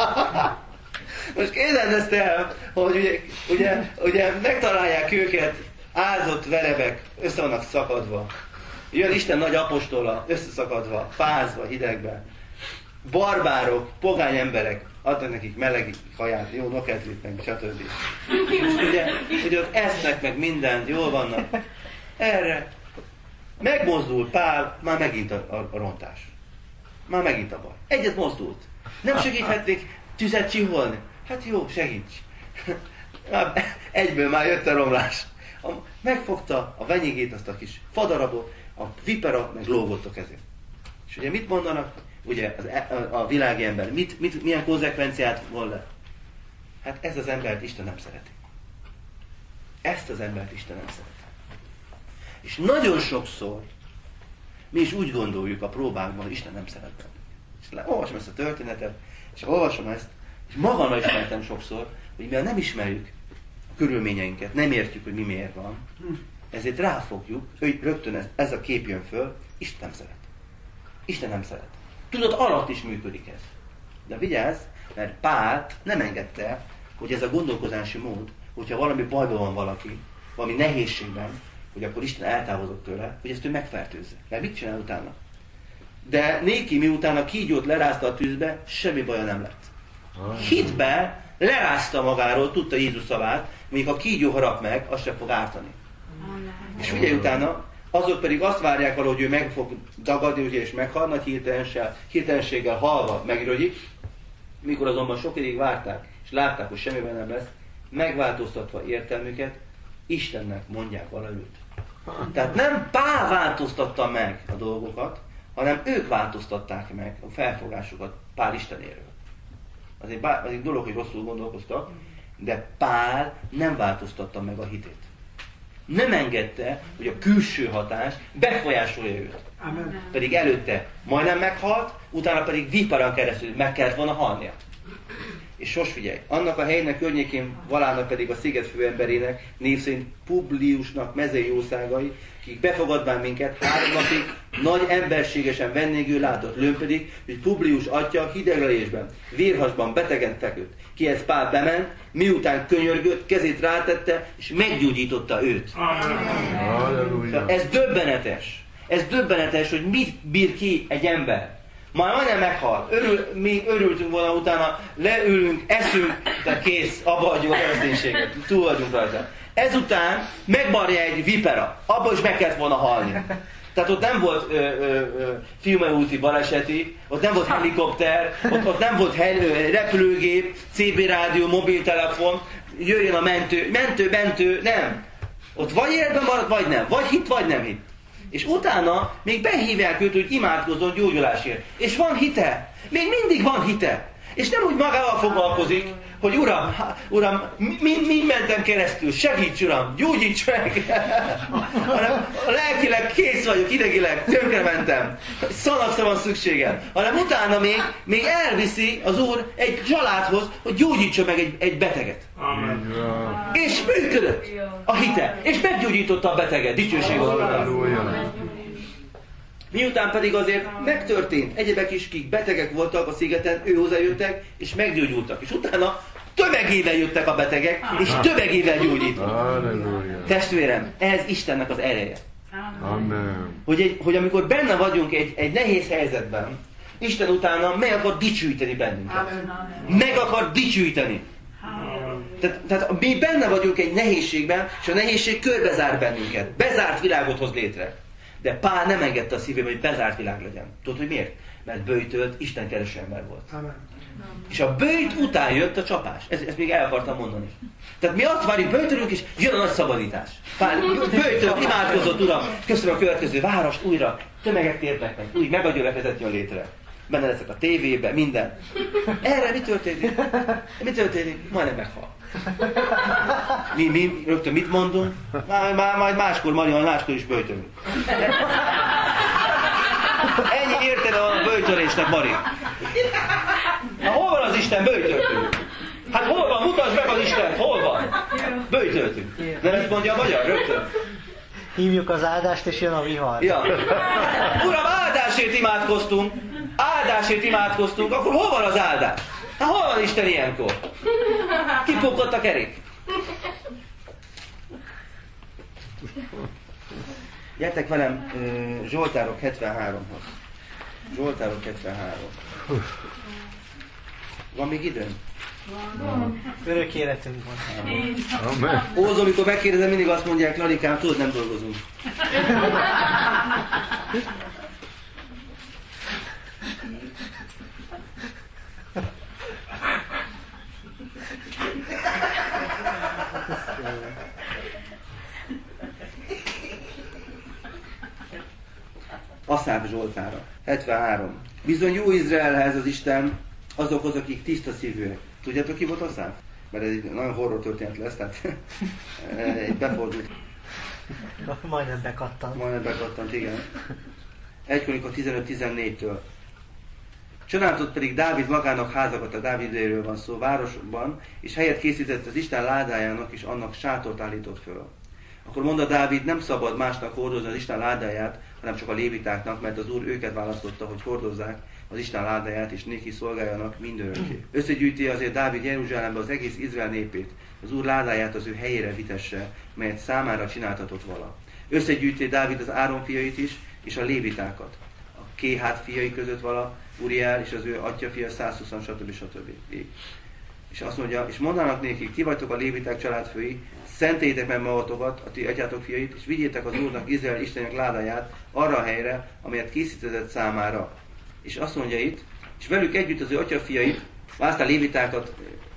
Most kérdezd el, hogy ugye megtalálják őket, ázott verebek, össze vannak szakadva. Jön Isten nagy apostola, összeszakadva, fázva, hidegben. Barbárok, pogány emberek, adnak nekik meleg kaját, jó noketlit, meg stb. Ugye ott esznek meg mindent, jól vannak. Erre megmozdul Pál, már megint a rontás. Már megint a baj. Egyet mozdult. Nem segíthetnék tüzet csiholni? Hát jó, segíts. Egyből már jött a romlás. Megfogta a venyigét, azt a kis fadarabot, a vipera meg lógott a kezén. És ugye mit mondanak? Ugye a világi ember milyen konzekvenciát von le? Hát ez az embert Isten nem szereti. Ezt az embert Isten nem szereti. És nagyon sokszor mi is úgy gondoljuk a próbákban, hogy Isten nem szeret bennünket. És olvasom ezt a történetet, és olvasom ezt, és magamra is mentem sokszor, hogy mivel nem ismerjük a körülményeinket, nem értjük, hogy mi miért van, ezért ráfogjuk, hogy rögtön ez a kép jön föl, Isten nem szeret. Isten nem szeret. Tudat alatt is működik ez. De vigyázz, mert Pál nem engedte, hogy ez a gondolkozási mód, hogyha valami bajban van valaki, valami nehézségben, hogy akkor Isten eltávozott tőle, hogy ezt ő megfertőzze. Mert mit csinál utána? De néki miután a kígyót lerázta a tűzbe, semmi baja nem lett. Hitbe lerázta magáról, tudta Jézus szavát, mondjuk a kígyó harap meg, azt sem fog ártani. És figyelj utána, azok pedig azt várják valahogy, hogy ő meg fog dagadni, ugye, és meghal, nagy hirtelenséggel halva megrögyik, mikor azonban sok ideig várták, és látták, hogy semmiben nem lesz, megváltoztatva értelmüket, Istennek mondják valamit. Tehát nem Pál változtatta meg a dolgokat, hanem ők változtatták meg a felfogásukat Pál Istenéről. Az egy dolog, hogy rosszul gondolkoztak, de Pál nem változtatta meg a hitét. Nem engedte, hogy a külső hatás befolyásolja őt. Amen. Pedig előtte majdnem meghalt, utána pedig viparán keresztül meg kellett volna halnia. És most figyelj, annak a helynek környékén Valának pedig a sziget főemberének, név szerint Publiusnak mezei jószágai, akik befogadván minket 3 napig nagy emberségesen vendégül látott, lőn pedig, hogy Publius atya hideglelésben, vérhasban betegen feküdt. Kihez Pál bement, miután könyörgött, kezét rátette, és meggyógyította őt. Amen. Ez döbbenetes. Ez döbbenetes, hogy mit bír ki egy ember. Már majdnem meghal. Mi örültünk volna, utána leülünk, eszünk, de kész, abba hagyjuk a kereszténységet. Túl vagyunk rajta. Ezután megmarja egy vipera. Abba is meg kellett volna halni. Tehát ott nem volt Fiume úti baleseti, ott nem volt helikopter, ott nem volt repülőgép, CB rádió, mobiltelefon, jöjjön a mentő, nem. Ott vagy életben marad, vagy nem. Vagy hit, vagy nem hit. És utána még behívják őt, hogy imádkozzon gyógyulásért. És van hite. Még mindig van hite. És nem úgy magával foglalkozik, hogy Uram, mi mentem keresztül, segíts Uram, gyógyíts meg! Hanem lelkileg kész vagyok, idegileg, tönkrementem, szanaszra van szükségem. Hanem utána még elviszi az Úr egy családhoz, hogy gyógyítsa meg egy beteget. Amen. És működött a hite, és meggyógyította a beteget, dicsőség az Úrnak. Miután pedig azért megtörtént, egyebek is, kik betegek voltak a szigeten, ő hozzájöttek, és meggyógyultak. És utána tömegével jöttek a betegek, és tömegével gyógyítottak. Testvérem, ez Istennek az ereje. Amen. Hogy amikor benne vagyunk egy nehéz helyzetben, Isten utána meg akar dicsőíteni bennünket. Meg akar dicsőíteni. Tehát mi benne vagyunk egy nehézségben, és a nehézség körbezár bennünket. Bezárt világot hoz létre. De Pál nem engedte a szívében, hogy bezárt világ legyen. Tudod, hogy miért? Mert böjtölt, Isten kereső ember volt. Amen. És a böjt után jött a csapás. Ezt még el akartam mondani. Tehát mi azt várjuk, böjtölünk, és jön a nagy szabadítás. Pál böjtölt, imádkozott, Uram, köszönöm a következő várost, újra tömegek térnek meg, új megagyölekezet jön létre. Benne leszek a tévébe, minden. Erre mi történik? Mi történik? Majdnem meghal. Mi rögtön mit mondunk? Majd máskor, Marian, máskor is böjtölünk. Ennyi érted a böjtölésnek, Mari. Na, hol van az Isten? Böjtöltünk. Hát hol van? Mutasd meg az Istent! Hol van? Böjtöltünk. Nem ezt mondja a magyar? Rögtön. Hívjuk az áldást, és jön a vihar. Ja. Uram, áldásért imádkoztunk. Áldásért imádkoztunk. Akkor hol van az áldás? Hát hol van Isten ilyenkor? Kipukott a kerék. Gyertek velem Zsoltárok 73-hoz. Zsoltárok 73. Van még időn? Örök életünk van. Amen. Ózol, amikor megkérdezem, mindig azt mondják, Larikám, tudod, nem dolgozunk. Aszáf Zsoltára, 73. Bizony jó Izraelhez az Isten, azokhoz, akik tiszta szívűek. Tudjátok, ki volt Aszáf? Mert ez egy nagyon horror történet lesz, tehát egy befordult. Majdnem bekattant. Majdnem bekattant, igen. 1 Kronika 15-14-től. Csináltott pedig Dávid magának házakat, a Dávidéről van szó, városban, és helyet készített az Isten ládájának, és annak sátort állított föl. Akkor mondta Dávid, nem szabad másnak hordozni az Isten ládáját, hanem csak a lévitáknak, mert az Úr őket választotta, hogy hordozzák az Isten ládáját, és néki szolgáljanak mindörökké. Összegyűjti azért Dávid Jeruzsálembe az egész Izrael népét, az Úr ládáját az ő helyére vitesse, melyet számára csináltatott vala. Összegyűjti Dávid az Áron fiait is, és a lévitákat. A Kéhát fiai között vala, Uriel és az ő atyafia 120, stb. És azt mondja, és mondanak nékik, ti vagytok a léviták családfői, szentélyétek meg magatokat, a ti atyátok fiait, és vigyétek az Úrnak, Izrael Istenek ládáját arra a helyre, amelyet készítetett számára. És azt mondja itt, és velük együtt az ő atyafiait, választál lévitákat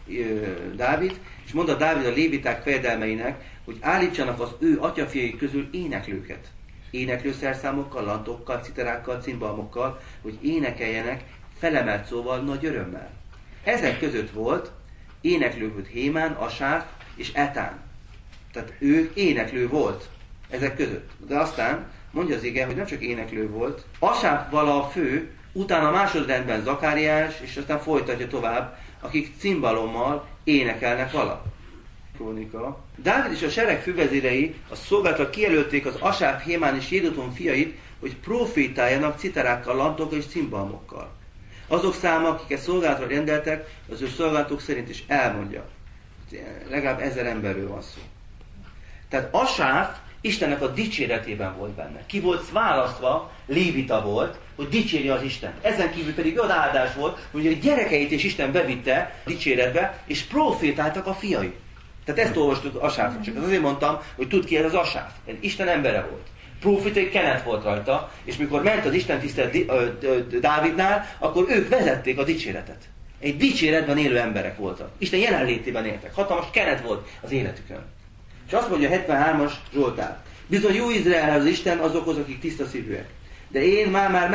Dávid, és mondta Dávid a léviták fejedelmeinek, hogy állítsanak az ő atyafiai közül éneklőket. Éneklőszerszámokkal, lantokkal, citerákkal, cimbalmokkal, hogy énekeljenek felemelt szóval nagy örömmel. Ezek között volt éneklő Hémán, Asáf és Etán. Tehát ő éneklő volt ezek között. De aztán mondja az ige, hogy nem csak éneklő volt. Asáf vala a fő, utána másodrendben Zakáriás, és aztán folytatja tovább, akik cimbalommal énekelnek vala. Krónika. Dávid és a sereg fővezérei a szolgálatra kijelölték az Asáf, Hémán és Jéduton fiait, hogy profétáljanak citerákkal, lantokkal és cimbalmokkal. Azok száma, akiket szolgálatra rendeltek, az ő szolgálatok szerint is elmondja. Legalább 1000 emberről van szó. Tehát Asáf Istennek a dicséretében volt benne. Ki volt választva, lévita volt, hogy dicsérje az Istent. Ezen kívül pedig olyan áldás volt, hogy a gyerekeit is Isten bevitte dicséretbe, és profétáltak a fiai. Tehát ezt olvastuk Asáfot. Csak azért mondtam, hogy tudd ki, ez az Asáf. Egy Isten embere volt. Profétai kenet volt rajta, és mikor ment az Isten tisztelet Dávidnál, akkor ők vezették a dicséretet. Egy dicséretben élő emberek voltak. Isten jelenlétében éltek. Hatalmas kenet volt az életükön. És azt mondja a 73-as Zsoltár. Bizony jó Izraelhez az Isten azokhoz, akik tiszta szívűek. De én már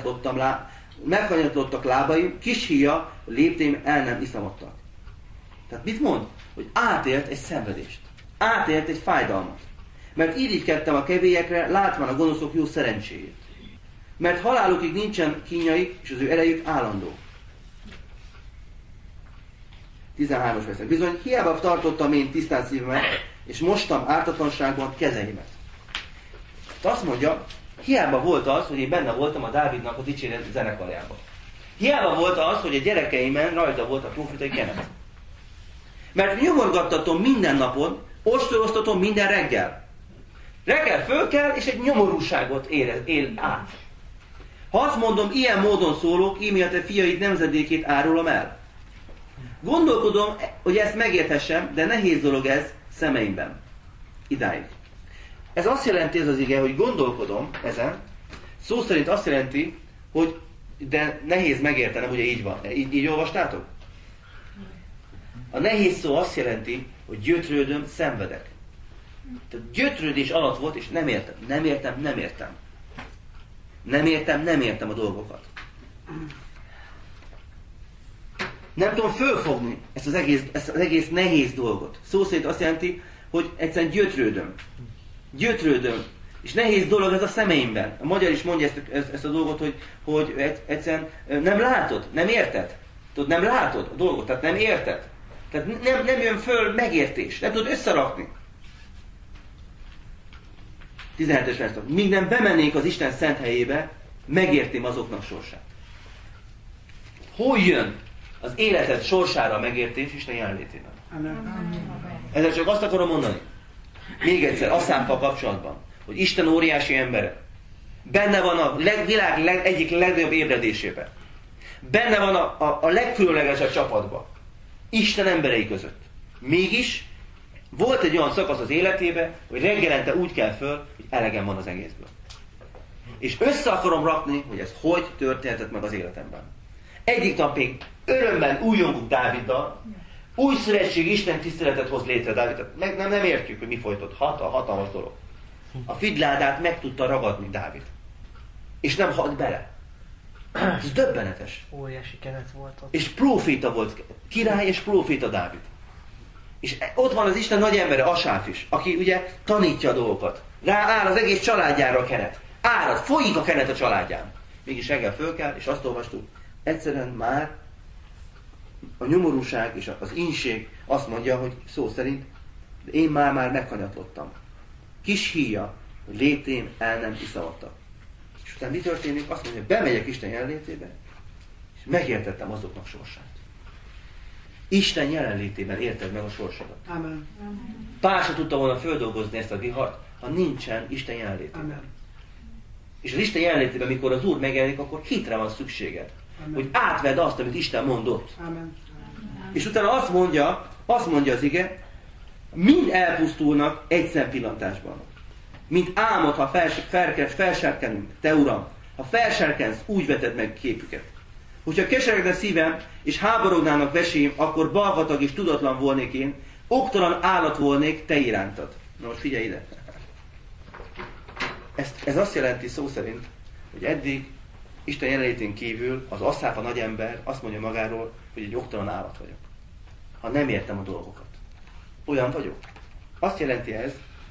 meghanyatlottak lábaim, kis híja, léptém el nem iszamodtak. Tehát mit mond? Hogy átélt egy szenvedést. Átélt egy fájdalmat. Mert irigykedtem a kevélyekre, látván a gonoszok jó szerencséjét. Mert halálukig nincsen kínjaik, és az ő erejük állandó. 13-as veszek. Bizony hiába tartottam én tisztán szívemet, és mostam ártatlanságban kezeimet. Azt mondja, hiába volt az, hogy én benne voltam a Dávidnak a dicséret zenekarjában. Hiába volt az, hogy a gyerekeimen rajta volt a prófitai kenet. Mert nyomorgattatom minden napon, ostoroztatom minden reggel. Reggel föl kell, és egy nyomorúságot él át. Ha azt mondom, ilyen módon szólok, íme a te fiaid nemzedékét árulom el. Gondolkodom, hogy ezt megérthessem, de nehéz dolog ez szemeimben. Idáig. Ez azt jelenti, ez az ige, hogy gondolkodom ezen. Szó szerint azt jelenti, hogy de nehéz megértenem, ugye így van. Így olvastátok? A nehéz szó azt jelenti, hogy gyötrődöm, szenvedek. Tehát gyötrődés alatt volt, és nem értem. Nem értem a dolgokat. Nem tudom fölfogni ezt az egész nehéz dolgot. Szó szerint azt jelenti, hogy egyszerűen gyötrődöm. És nehéz dolog ez a szemeimben. A magyar is mondja ezt a dolgot, hogy egyszerűen nem látod, nem érted. Tudod, nem látod a dolgot, tehát nem érted. Tehát nem jön föl megértés, nem tudod összerakni. 17-es vers. Míg nem bemennék az Isten szent helyébe, megértém azoknak sorsát. Hol jön az életed sorsára a megértés Isten jelenlétében? Ezzel csak azt akarom mondani. Még egyszer, Aszáffal kapcsolatban, hogy Isten óriási embere. Benne van a világ egyik legnagyobb ébredésében. Benne van a legkülönlegesebb csapatban. Isten emberei között. Mégis volt egy olyan szakasz az életében, hogy reggelente úgy kell föl, hogy elegem van az egészből. És össze akarom rakni, hogy ez hogy történhetett meg az életemben. Egyik nap még örömben újongunk Dáviddal, új szövetség Isten tiszteletet hoz létre Dávid. Nem értjük, hogy mi folytott. Hatalmas dolog. A figyládát meg tudta ragadni Dávid. És nem halt bele. Ez döbbenetes. Óriási kenet volt ott. És próféta volt. Király és próféta Dávid. És ott van az Isten nagy embere, Asáf is, aki ugye tanítja a dolgokat. Rááll az egész családjára a kenet. Árad, folyik a kenet a családján. Mégis reggel föl kell, és azt olvastuk, egyszerűen már a nyomorúság és az ínség azt mondja, hogy szó szerint, én már meghanyatlottam. Kis híja, hogy létém el nem iszavadtak. És utána mi történik? Azt mondja, hogy bemegyek Isten jelenlétébe, és megértettem azoknak sorsát. Isten jelenlétében érted meg a sorsodat. Amen. Pál se tudta volna földolgozni ezt a vihart, ha nincsen Isten jelenlétében. Amen. És az Isten jelenlétében, amikor az Úr megjelenik, akkor hitre van szükséged. Amen. Hogy átvedd azt, amit Isten mondott. Amen. És utána azt mondja az ige, mind elpusztulnak egy szempillantásban. Mint álmod, ha felserkenünk, te Uram, ha felserkensz, úgy veted meg képüket. Hogyha keseregne szívem, és háborognának veséim, akkor balhatag és tudatlan volnék én, oktalan állat volnék te irántad. Na most figyelj ide! Ez azt jelenti szó szerint, hogy eddig Isten jelenlétén kívül az Aszáf, a nagy ember azt mondja magáról, hogy egy oktalan állat vagyok. Ha nem értem a dolgokat. Olyan vagyok. Azt jelenti ez,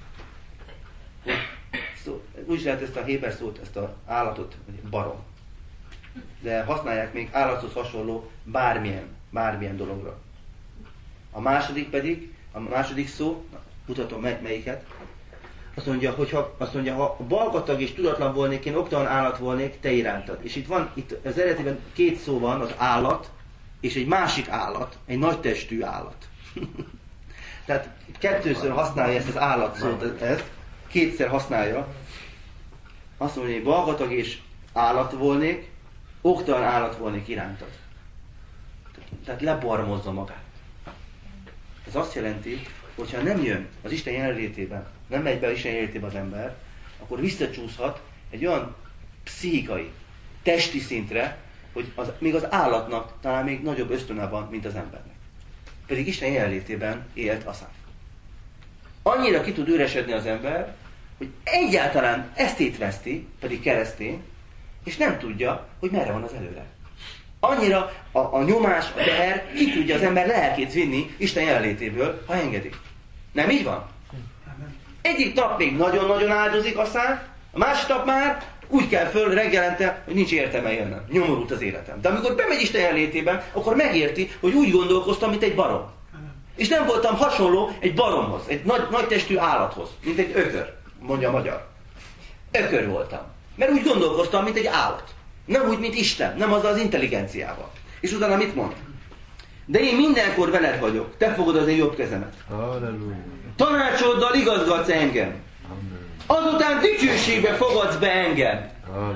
hogy úgy is lehet ezt a héber szót, ezt az állatot, barom. De használják még állathoz hasonló bármilyen dologra. A második szó, mutatom melyiket, azt mondja, ha balgatag és tudatlan volnék, én oktalan állat volnék, te irántad. És itt az eredetiben két szó van, az állat, és egy másik állat, egy nagy testű állat. Tehát kettőször használja ezt az állat szót, kétszer használja. Azt mondja, hogy balgatag és állat volnék, oktalan állat volnék irántad. Tehát lebarmozza magát. Ez azt jelenti, hogyha nem jön az Isten jelenlétében, nem megy be az Isten jelenlétébe az ember, akkor visszacsúszhat egy olyan pszichikai, testi szintre, hogy még az állatnak talán még nagyobb ösztöne van, mint az embernek. Pedig Isten jelenlétében élt Aszáf. Annyira ki tud üresedni az ember, hogy egyáltalán eszét veszti, pedig keresztény, és nem tudja, hogy merre van az előre. Annyira a nyomás, a teher ki tudja az ember lelkét vinni Isten jelenlétéből, ha engedik. Nem így van? Egyik nap még nagyon-nagyon áldozik Aszáf, a másik nap már úgy kell föl reggelente, hogy nincs értelme élnem. Nyomorult az életem. De amikor bemegy Isten jelenlétében, akkor megérti, hogy úgy gondolkoztam, mint egy barom. És nem voltam hasonló egy baromhoz, egy nagy testű állathoz, mint egy ökör, mondja a magyar. Ökör voltam. Mert úgy gondolkoztam, mint egy állat. Nem úgy, mint Isten, nem azzal az intelligenciával. És utána mit mond? De én mindenkor veled vagyok, te fogod az én jobb kezemet. Halleluja. Tanácsoddal igazgatsz engem. Azután dicsőségbe fogadsz be engem.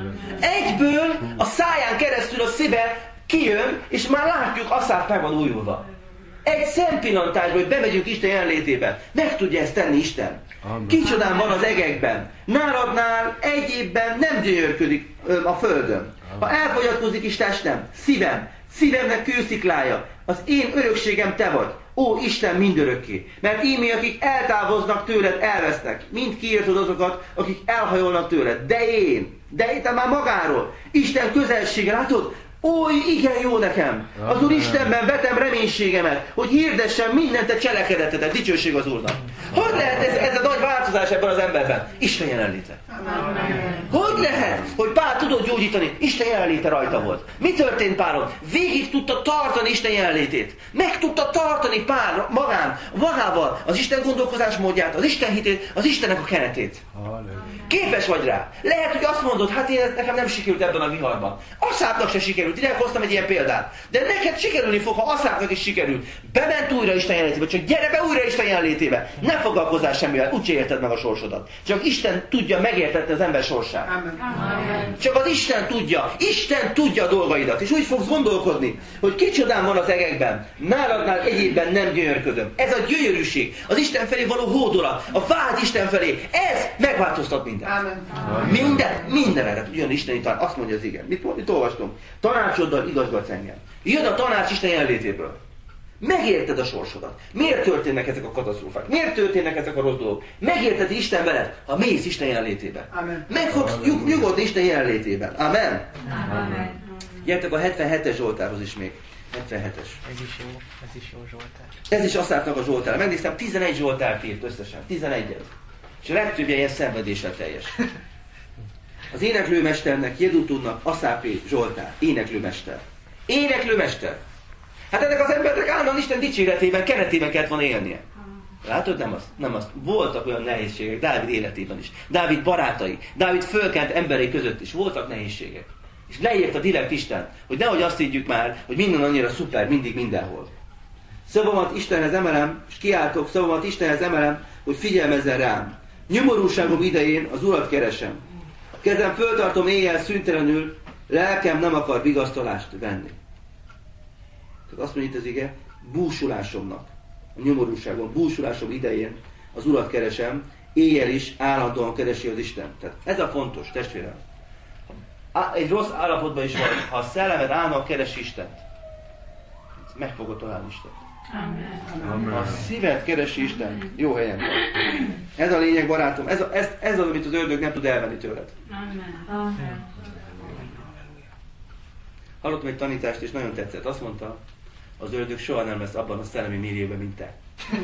Egyből a száján keresztül a szíve kijön, és már látjuk, Aszáp meg van újulva. Egy szempillantásban, hogy bemegyünk Isten jelenlétébe. Meg tudja ezt tenni Isten. Kicsodán van az egekben. Náladnál egy évben nem gyönyörködik a földön. Ha elfogyatkozik is testem, szívemnek kősziklája, az én örökségem te vagy. Ó, Isten mindörökké! Mert ímé, akik eltávoznak tőled, elvesznek. Mind kiírtod azokat, akik elhajolnak tőled. De én te már magáról. Isten közelsége, látod? Ó, igen jó nekem! Az Úr Istenben vetem reménységemet, hogy hirdessem minden te cselekedetedet. Dicsőség az Úrnak. Hogy lehet ez a nagy változás ebben az emberben? Isten jelenléte. Hogy lehet, hogy Pál tudott gyógyítani? Isten jelenléte rajta volt. Mi történt Pálon? Végig tudta tartani Isten jelenlétét. Meg tudta tartani Pál magával az Isten gondolkozás módját, az Isten hitét, az Istennek a keretét. Képes vagy rá. Lehet, hogy azt mondod, hát nekem nem sikerült ebben a viharban. Aszápnak se sikerült. Ide hoztam egy ilyen példát. De neked sikerülni fog, ha Aszápnak is sikerült. Bement újra Isten jelenlétébe, csak gyere be újra Isten jelenlétébe. Ne foglalkozzál semmivel, úgyse érted meg a sorsodat. Csak Isten tudja megértetni az ember sorsát. Amen. Csak az Isten tudja a dolgaidat. És úgy fogsz gondolkodni, hogy kicsodán van az egekben. Náladnál egyébben nem gyönyörködöm. Ez a gyönyörűség, az Isten felé való hódolat, a vágy Isten felé, ez megváltoztat mindent. Amen. Minden erre jön Isteni tanács. Azt mondja az igen. Mit olvastunk? Tanácsoddal igazgatsz engem. Jön a tanács Isten jelenlétéből. Megérted a sorsodat. Miért történnek ezek a katasztrófák? Miért történnek ezek a rossz dolgok? Megérted Isten veled, ha mész Isten jelenlétébe. Meg fogsz nyugodni Isten jelenlétében. Amen. Amen. Gyertek a 77-es Zsoltárhoz is még. 77-es. Ez is jó Zsoltár. Ez is Aszápnak a Zsoltár. Megnéztem, 11 Zsoltárt írt összesen. 11-et. És a legtöbbje ilyen szenvedéssel teljes. Az éneklőmesternek, Jedutúnnak Aszápé Zsoltár. Éneklőmester. Éneklőmester. Hát ennek az embernek állandóan Isten dicséretében, keretében kellett volna élnie. Látod? Nem azt. Voltak olyan nehézségek Dávid életében is. Dávid barátai, Dávid fölkent emberei között is. Voltak nehézségek. És leírta direkt Isten, hogy nehogy azt higgyük már, hogy minden annyira szuper, mindig mindenhol. Szavamat Istenhez emelem, és kiáltok, szavamat Istenhez emelem, hogy figyelmezzen rám. Nyomorúságom idején az Urat keresem. A kezem föltartom éjjel szüntelenül, lelkem nem akar vigasztalást venni. Tehát azt mondja itt az ige, búsulásomnak, a nyomorúságom, búsulásom idején az Urat keresem, éjjel is állandóan keresi az Isten. Tehát ez a fontos, testvérem. Egy rossz állapotban is vagy, ha a szellemed állandóan keresi Istent, meg fogod találni Istent. Amen. Ha a szíved keresi Isten, jó helyen van. Ez a lényeg, barátom, ez az, amit az ördög nem tud elvenni tőled. Amen. Hallottam egy tanítást, és nagyon tetszett. Azt mondta, az ördög soha nem lesz abban a szellemi millióban, mint te.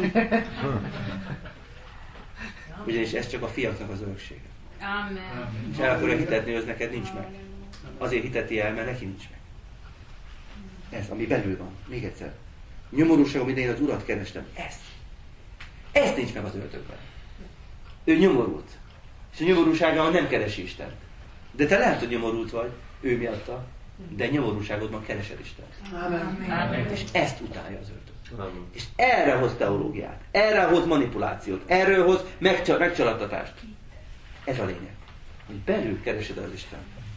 Ugyanis ez csak a fiaknak az öröksége. Amen. És el akarja hitetni, hogy ez neked nincs meg. Azért hiteti el, mert neki nincs meg. Ez, ami belül van. Még egyszer. Nyomorúságom idején az Urat kerestem. Ezt nincs meg az ördögben. Ő nyomorult. És a nyomorúságával nem keresi Istent. De te lehet, hogy nyomorult vagy, ő miatta, de nyomorúságodban keresed Istent. Amen. És ezt utálja az ördög. Amen. És erre hoz teológiát, erre hoz manipulációt, erről hoz megcsalattatást. Ez a lényeg, hogy belül keresed az Istent.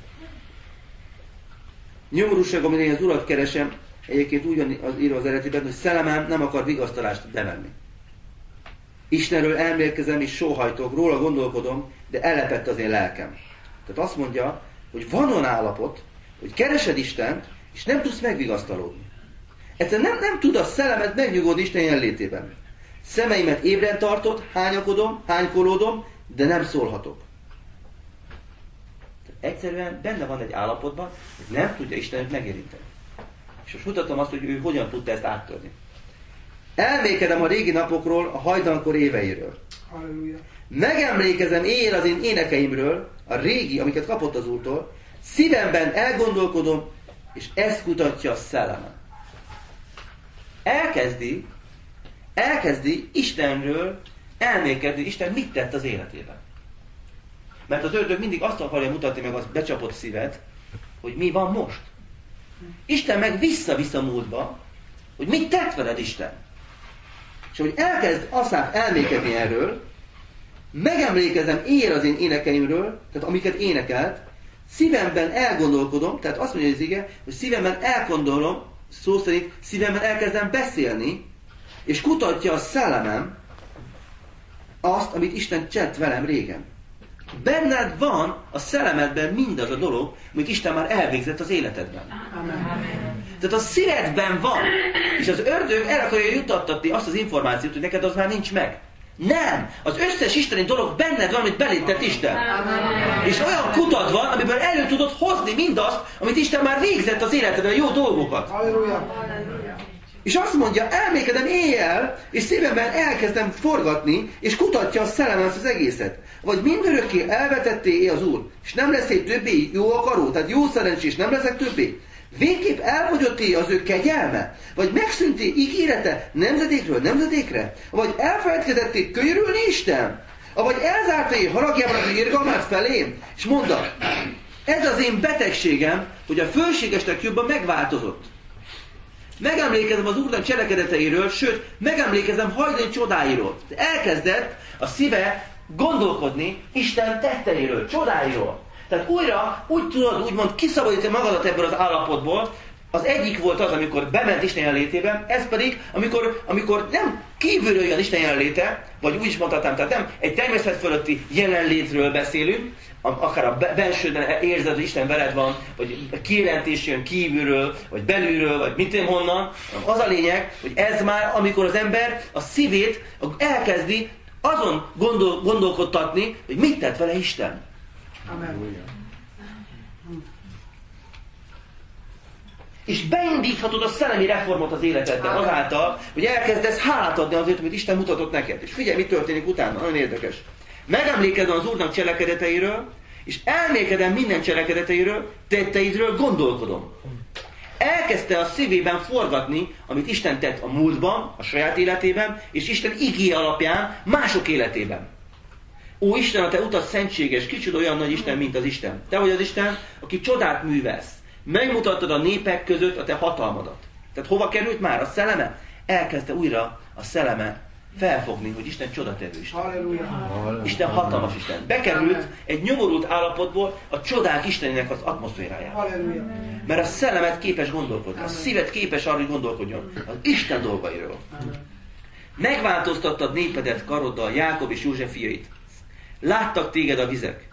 Nyomorúságom idején az Urat keresem, egyébként úgy van írva az eredetiben, hogy szellemem nem akar vigasztalást bevenni. Istenről elmélkezem és sóhajtok, róla gondolkodom, de ellepett az én lelkem. Tehát azt mondja, hogy van olyan állapot, hogy keresed Istent, és nem tudsz megvigasztalódni. Egyszerűen nem tud a szellemed megnyugodni Isten jelenlétében. Szemeimet ébren tartott, hányakodom, hánykolódom, de nem szólhatok. Tehát egyszerűen benne van egy állapotban, hogy nem tudja Istenet megérinteni. És most mutatom azt, hogy ő hogyan tudta ezt áttörni. Elmékedem a régi napokról, a hajdankor éveiről. Halleluja. Megemlékezem éjjel az én énekeimről, a régi, amiket kapott az Úrtól, szívemben elgondolkodom, és ezt kutatja a szellemem. Elkezdi Istenről elmékedni, Isten mit tett az életében. Mert az ördög mindig azt akarja mutatni meg az becsapott szíved, hogy mi van most. Isten meg visszavisz a múltba, hogy mit tett veled Isten. És hogy elkezd Aszáf elmékedni erről, megemlékezem éjjel az én énekeimről, tehát amiket énekelt, szívemben elgondolkodom, tehát azt mondja az ige, hogy szívemben elgondolom, szó szerint szívemben elkezdem beszélni, és kutatja a szellemem azt, amit Isten tett velem régen. Benned van a szellemedben mindaz a dolog, amit Isten már elvégzett az életedben. Amen. Tehát a szívedben van, és az ördög el akarja juttatni azt az információt, hogy neked az már nincs meg. Nem! Az összes isteni dolog benned van, amit beléd tett Isten. Amen. És olyan kutat van, amiből elő tudod hozni mindazt, amit Isten már végzett az életedben, a jó dolgokat. Halleluja. És azt mondja, elmékedem éjjel, és szívemben elkezdem forgatni, és kutatja a szellemem az egészet. Vagy mindörökké elvetetté az Úr, és nem lesz többé jó akaró, tehát jó szerencsés, nem leszek többé. Végképp elfogyotté az ő kegyelme, vagy megszűnté ígérete nemzedékről nemzedékre, vagy elfeledkezetté könyörülni Isten, vagy elzárté haragjában az irgalmát felém, és mondta, ez az én betegségem, hogy a fölségesnek jobban megváltozott. Megemlékezem az Úrnak cselekedeteiről, sőt, megemlékezem hajlani csodáiról. Elkezdett a szíve gondolkodni Isten tetteiről, csodáiról. Tehát újra úgy tudod úgymond kiszabadítani magadat ebből az állapotból. Az egyik volt az, amikor bement Isten jelenlétében, ez pedig, amikor nem kívülről jön Isten jelenléte, vagy úgy is mondhatnám, tehát nem egy természet fölötti jelenlétről beszélünk, akár a bensődben érzed, hogy Isten veled van, vagy kijelentés jön kívülről, vagy belülről, vagy mit tudom honnan. Az a lényeg, hogy ez már, amikor az ember a szívét elkezdi azon gondolkodtatni, hogy mit tett vele Isten. Amen. És beindíthatod a szellemi reformot az életedben azáltal, hogy elkezdesz hálát adni azért, amit Isten mutatott neked. És figyelj, mi történik utána, nagyon érdekes. Megemlékedem az Úrnak cselekedeteiről, és elmékedem minden cselekedeteiről, tetteidről gondolkodom. Elkezdte a szívében forgatni, amit Isten tett a múltban, a saját életében, és Isten igéje alapján mások életében. Ó Isten, a te utas szentséges, kicsoda olyan nagy Isten, mint az Isten. Te vagy az Isten, aki csodát művelsz. Megmutattad a népek között a te hatalmadat. Tehát hova került már a szelleme? Elkezdte újra a szelleme felfogni, hogy Isten csodatevő Isten. Halleluja. Isten hatalmas Isten. Bekerült egy nyomorult állapotból a csodák Istenének az atmoszférájába. Halleluja. Mert a szellemet képes gondolkodni, a szívet képes arra, hogy gondolkodjon az Isten dolgairól. Megváltoztattad népedet karoddal, Jákob és József fiait. Láttak téged a vizek,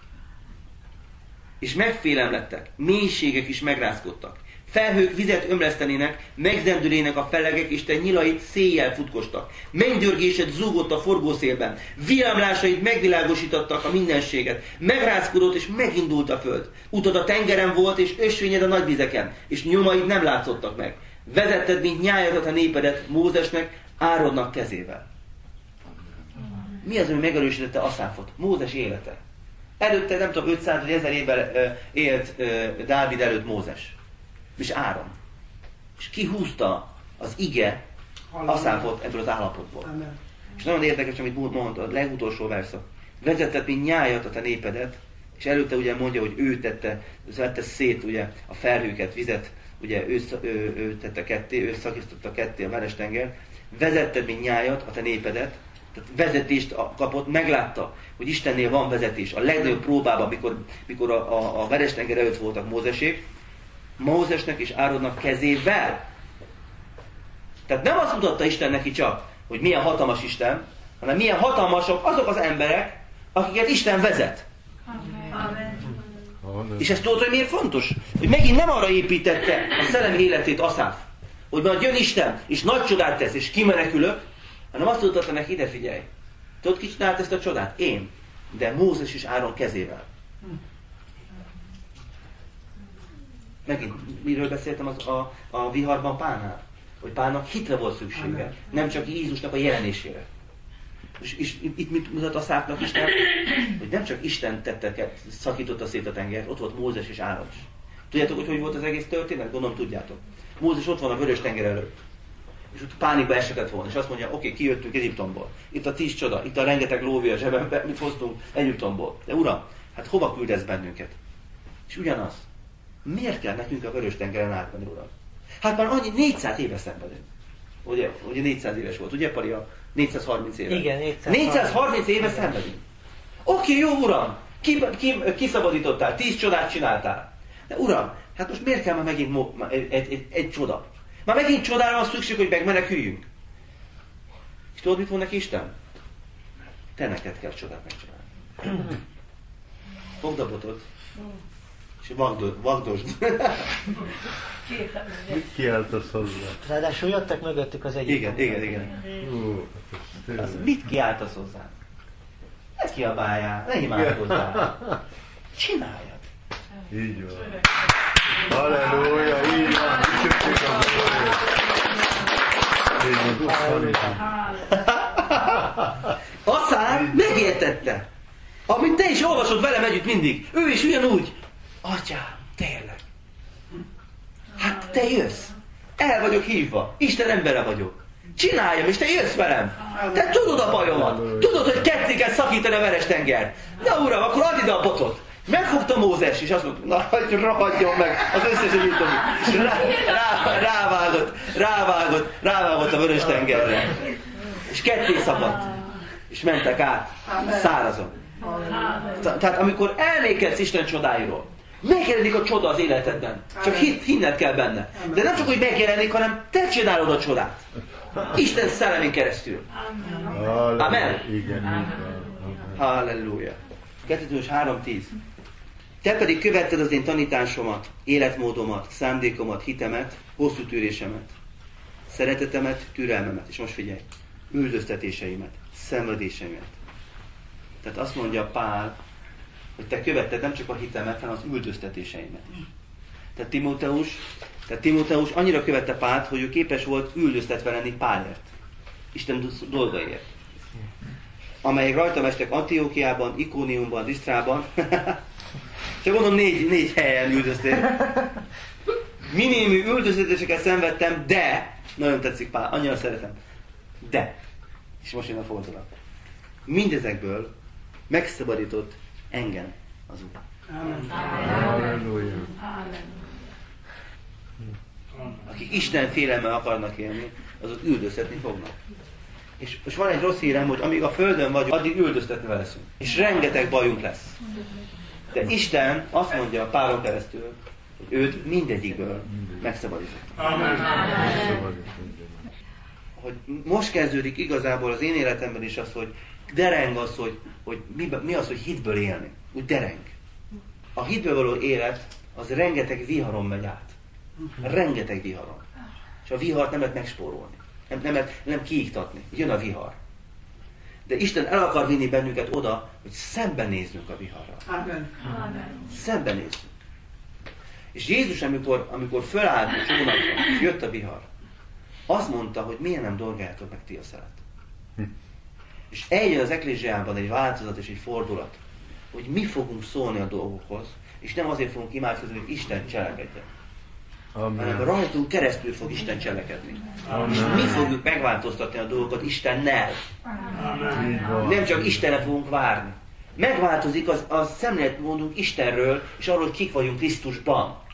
és megfélemlettek, mélységek is megrázkodtak. Felhők vizet ömlesztenének, megzendülének a felegek, és te nyilait széjjel futkostak. Mennydörgésed zúgott a forgószélben, villámlásait megvilágosítottak a mindenséget. Megrázkodott, és megindult a föld. Utad a tengeren volt, és ösvényed a nagy vizeken, és nyomaid nem látszottak meg. Vezetted, mint nyájadat a népedet Mózesnek, Áronnak kezével. Mi az, ami megerősítette Aszáfot? Mózes élete. Előtte, nem tudom, 500 vagy 1000 évvel élt Dávid előtt Mózes. És Áron. És kihúzta az ige Aszáfot ebből az állapotból. Amen. És nagyon érdekes, amit mondta, a legutolsó verszak. Vezetett, mint nyájat a te népedet, és előtte ugye mondja, hogy ő vette szét ugye, a felhőket, vizet, ugye ő tette ketté, ő szakította ketté a Veres-tenger. Vezetted, mint nyájat a te népedet, tehát vezetést kapott, meglátta, hogy Istennél van vezetés. A legnagyobb próbában, mikor a Veres-tenger előtt voltak Mózesék, Mózesnek és Áronnak kezével. Tehát nem azt mutatta Isten neki csak, hogy milyen hatalmas Isten, hanem milyen hatalmasok azok az emberek, akiket Isten vezet. Amen. És ezt tudod, hogy miért fontos? Hogy megint nem arra építette a szellemi életét Aszáf, hogy majd jön Isten, és nagy csodát tesz, és kimenekülök, hanem azt mutatta neki, ide figyelj. Tudod, ki csinált ezt a csodát? Én. De Mózes és Áron kezével. Megint, miről beszéltem a viharban Pálnál? Hogy Pálnak hitre volt szüksége, nem csak Jézusnak a jelenésére. És itt mit mutat Aszáfnak Isten? Hogy nem csak Isten szakította szét a tengert, ott volt Mózes és Áron is. Tudjátok, hogy volt az egész történet? Gondolom tudjátok. Mózes ott van a Vörös-tenger előtt. És ott pánikba esett volna, és azt mondja, oké, kijöttünk Egyiptomból. Itt a 10 csoda, itt a rengeteg lóvé a zsebembe, mit hoztunk Egyiptomból. De Uram, Hát hova küldesz bennünket? És ugyanaz. Miért kell nekünk a Vörös-tengeren átmenni, Uram? Hát már annyi 400 éve szenvedünk. Ugye 400 éves volt, ugye Pali? 430 éve. Igen, 430 éve szenvedünk. Oké, jó Uram, kiszabadítottál, 10 csodát csináltál. De Uram, hát most miért kell már megint egy csoda? Már megint csodára van szükség, hogy megmeneküljünk. És tudod, mit mond neki Isten? Te neked kell csodát megcsinálni. Fogd a botot, és vagdosd. Mit kiáltasz hozzá? Ráadásul jöttek mögöttük az egyik. Igen. Mit kiáltasz hozzá? Ne kiabáljál, ne imádkozzál. Csináljad. Így van. Halleluja, így van. Köszönjük a Aztán megértette. Amint te is olvasod velem együtt mindig. Ő is ugyanúgy. Atyám, tényleg. Hát te jössz. El vagyok hívva. Isten embere vagyok. Csináljam, és te jössz velem. Te tudod a bajomat. Tudod, hogy ketté kell szakítani a Veres-tenger. Na Uram, akkor add ide a botot. Megfogta Mózes, és azt mondta, na, ragadjon meg az összes együttom. És rávágott a Vörös-tengerre. És ketté szakadt. És mentek át szárazon. Tehát amikor elmékedsz Isten csodáiról, megjelenik a csoda az életedben. Csak hinned kell benne. De nem csak, hogy megjelenik, hanem te csinálod a csodát. Isten szellemén keresztül. Amen. Halleluja. 2 Tímóteus 3:10. Te pedig követted az én tanításomat, életmódomat, szándékomat, hitemet, hosszú tűrésemet, szeretetemet, türelmemet. És most figyelj, üldöztetéseimet, szenvedéseimet. Tehát azt mondja Pál, hogy te követted nem csak a hitemet, hanem az üldöztetéseimet is. Tehát Timóteus annyira követte Pált, hogy ő képes volt üldöztetve lenni Pálért. Isten dolgaiért. Amelyek rajtam estek Antiókiában, Ikóniumban, Lisztrában. Csak mondom, négy helyen üldözték. Minimű üldöztetéseket szenvedtem, de, nagyon tetszik Pál, annyira szeretem, de, és most jön a fordulat. Mindezekből megszabadított engem az Úr. Halleluja. Akik Isten félelemmel akarnak élni, azok üldöztetni fognak. És van egy rossz hírem, hogy amíg a Földön vagyunk, addig üldöztetve leszünk. És rengeteg bajunk lesz. De Isten azt mondja Pálon keresztül, hogy őt mindegyikből megszabadított. Hogy most kezdődik igazából az én életemben is az, hogy dereng az, hogy mi az, hogy hitből élni. Úgy dereng. A hitből való élet az rengeteg viharon megy át. Rengeteg viharon. És a vihart nem lehet megspórolni. Nem kiiktatni. Jön a vihar. De Isten el akar vinni bennünket oda, hogy szembenézzünk a viharral. Amen. Szembenézzünk. És Jézus, amikor fölállt a csónakba, jött a vihar, azt mondta, hogy miért nem dolgáljátok meg ti a szelet. És eljön az eklézsiában egy változat és egy fordulat, hogy mi fogunk szólni a dolgokhoz, és nem azért fogunk imádkozni, hogy Isten cselekedjen. Hanem rajtunk keresztül fog Isten cselekedni. Amen. És mi fogjuk megváltoztatni a dolgokat Istennel. Amen. Nem csak Istenre fogunk várni. Megváltozik a szemléletmódunk Istenről, és arról, hogy kik vagyunk Krisztusban.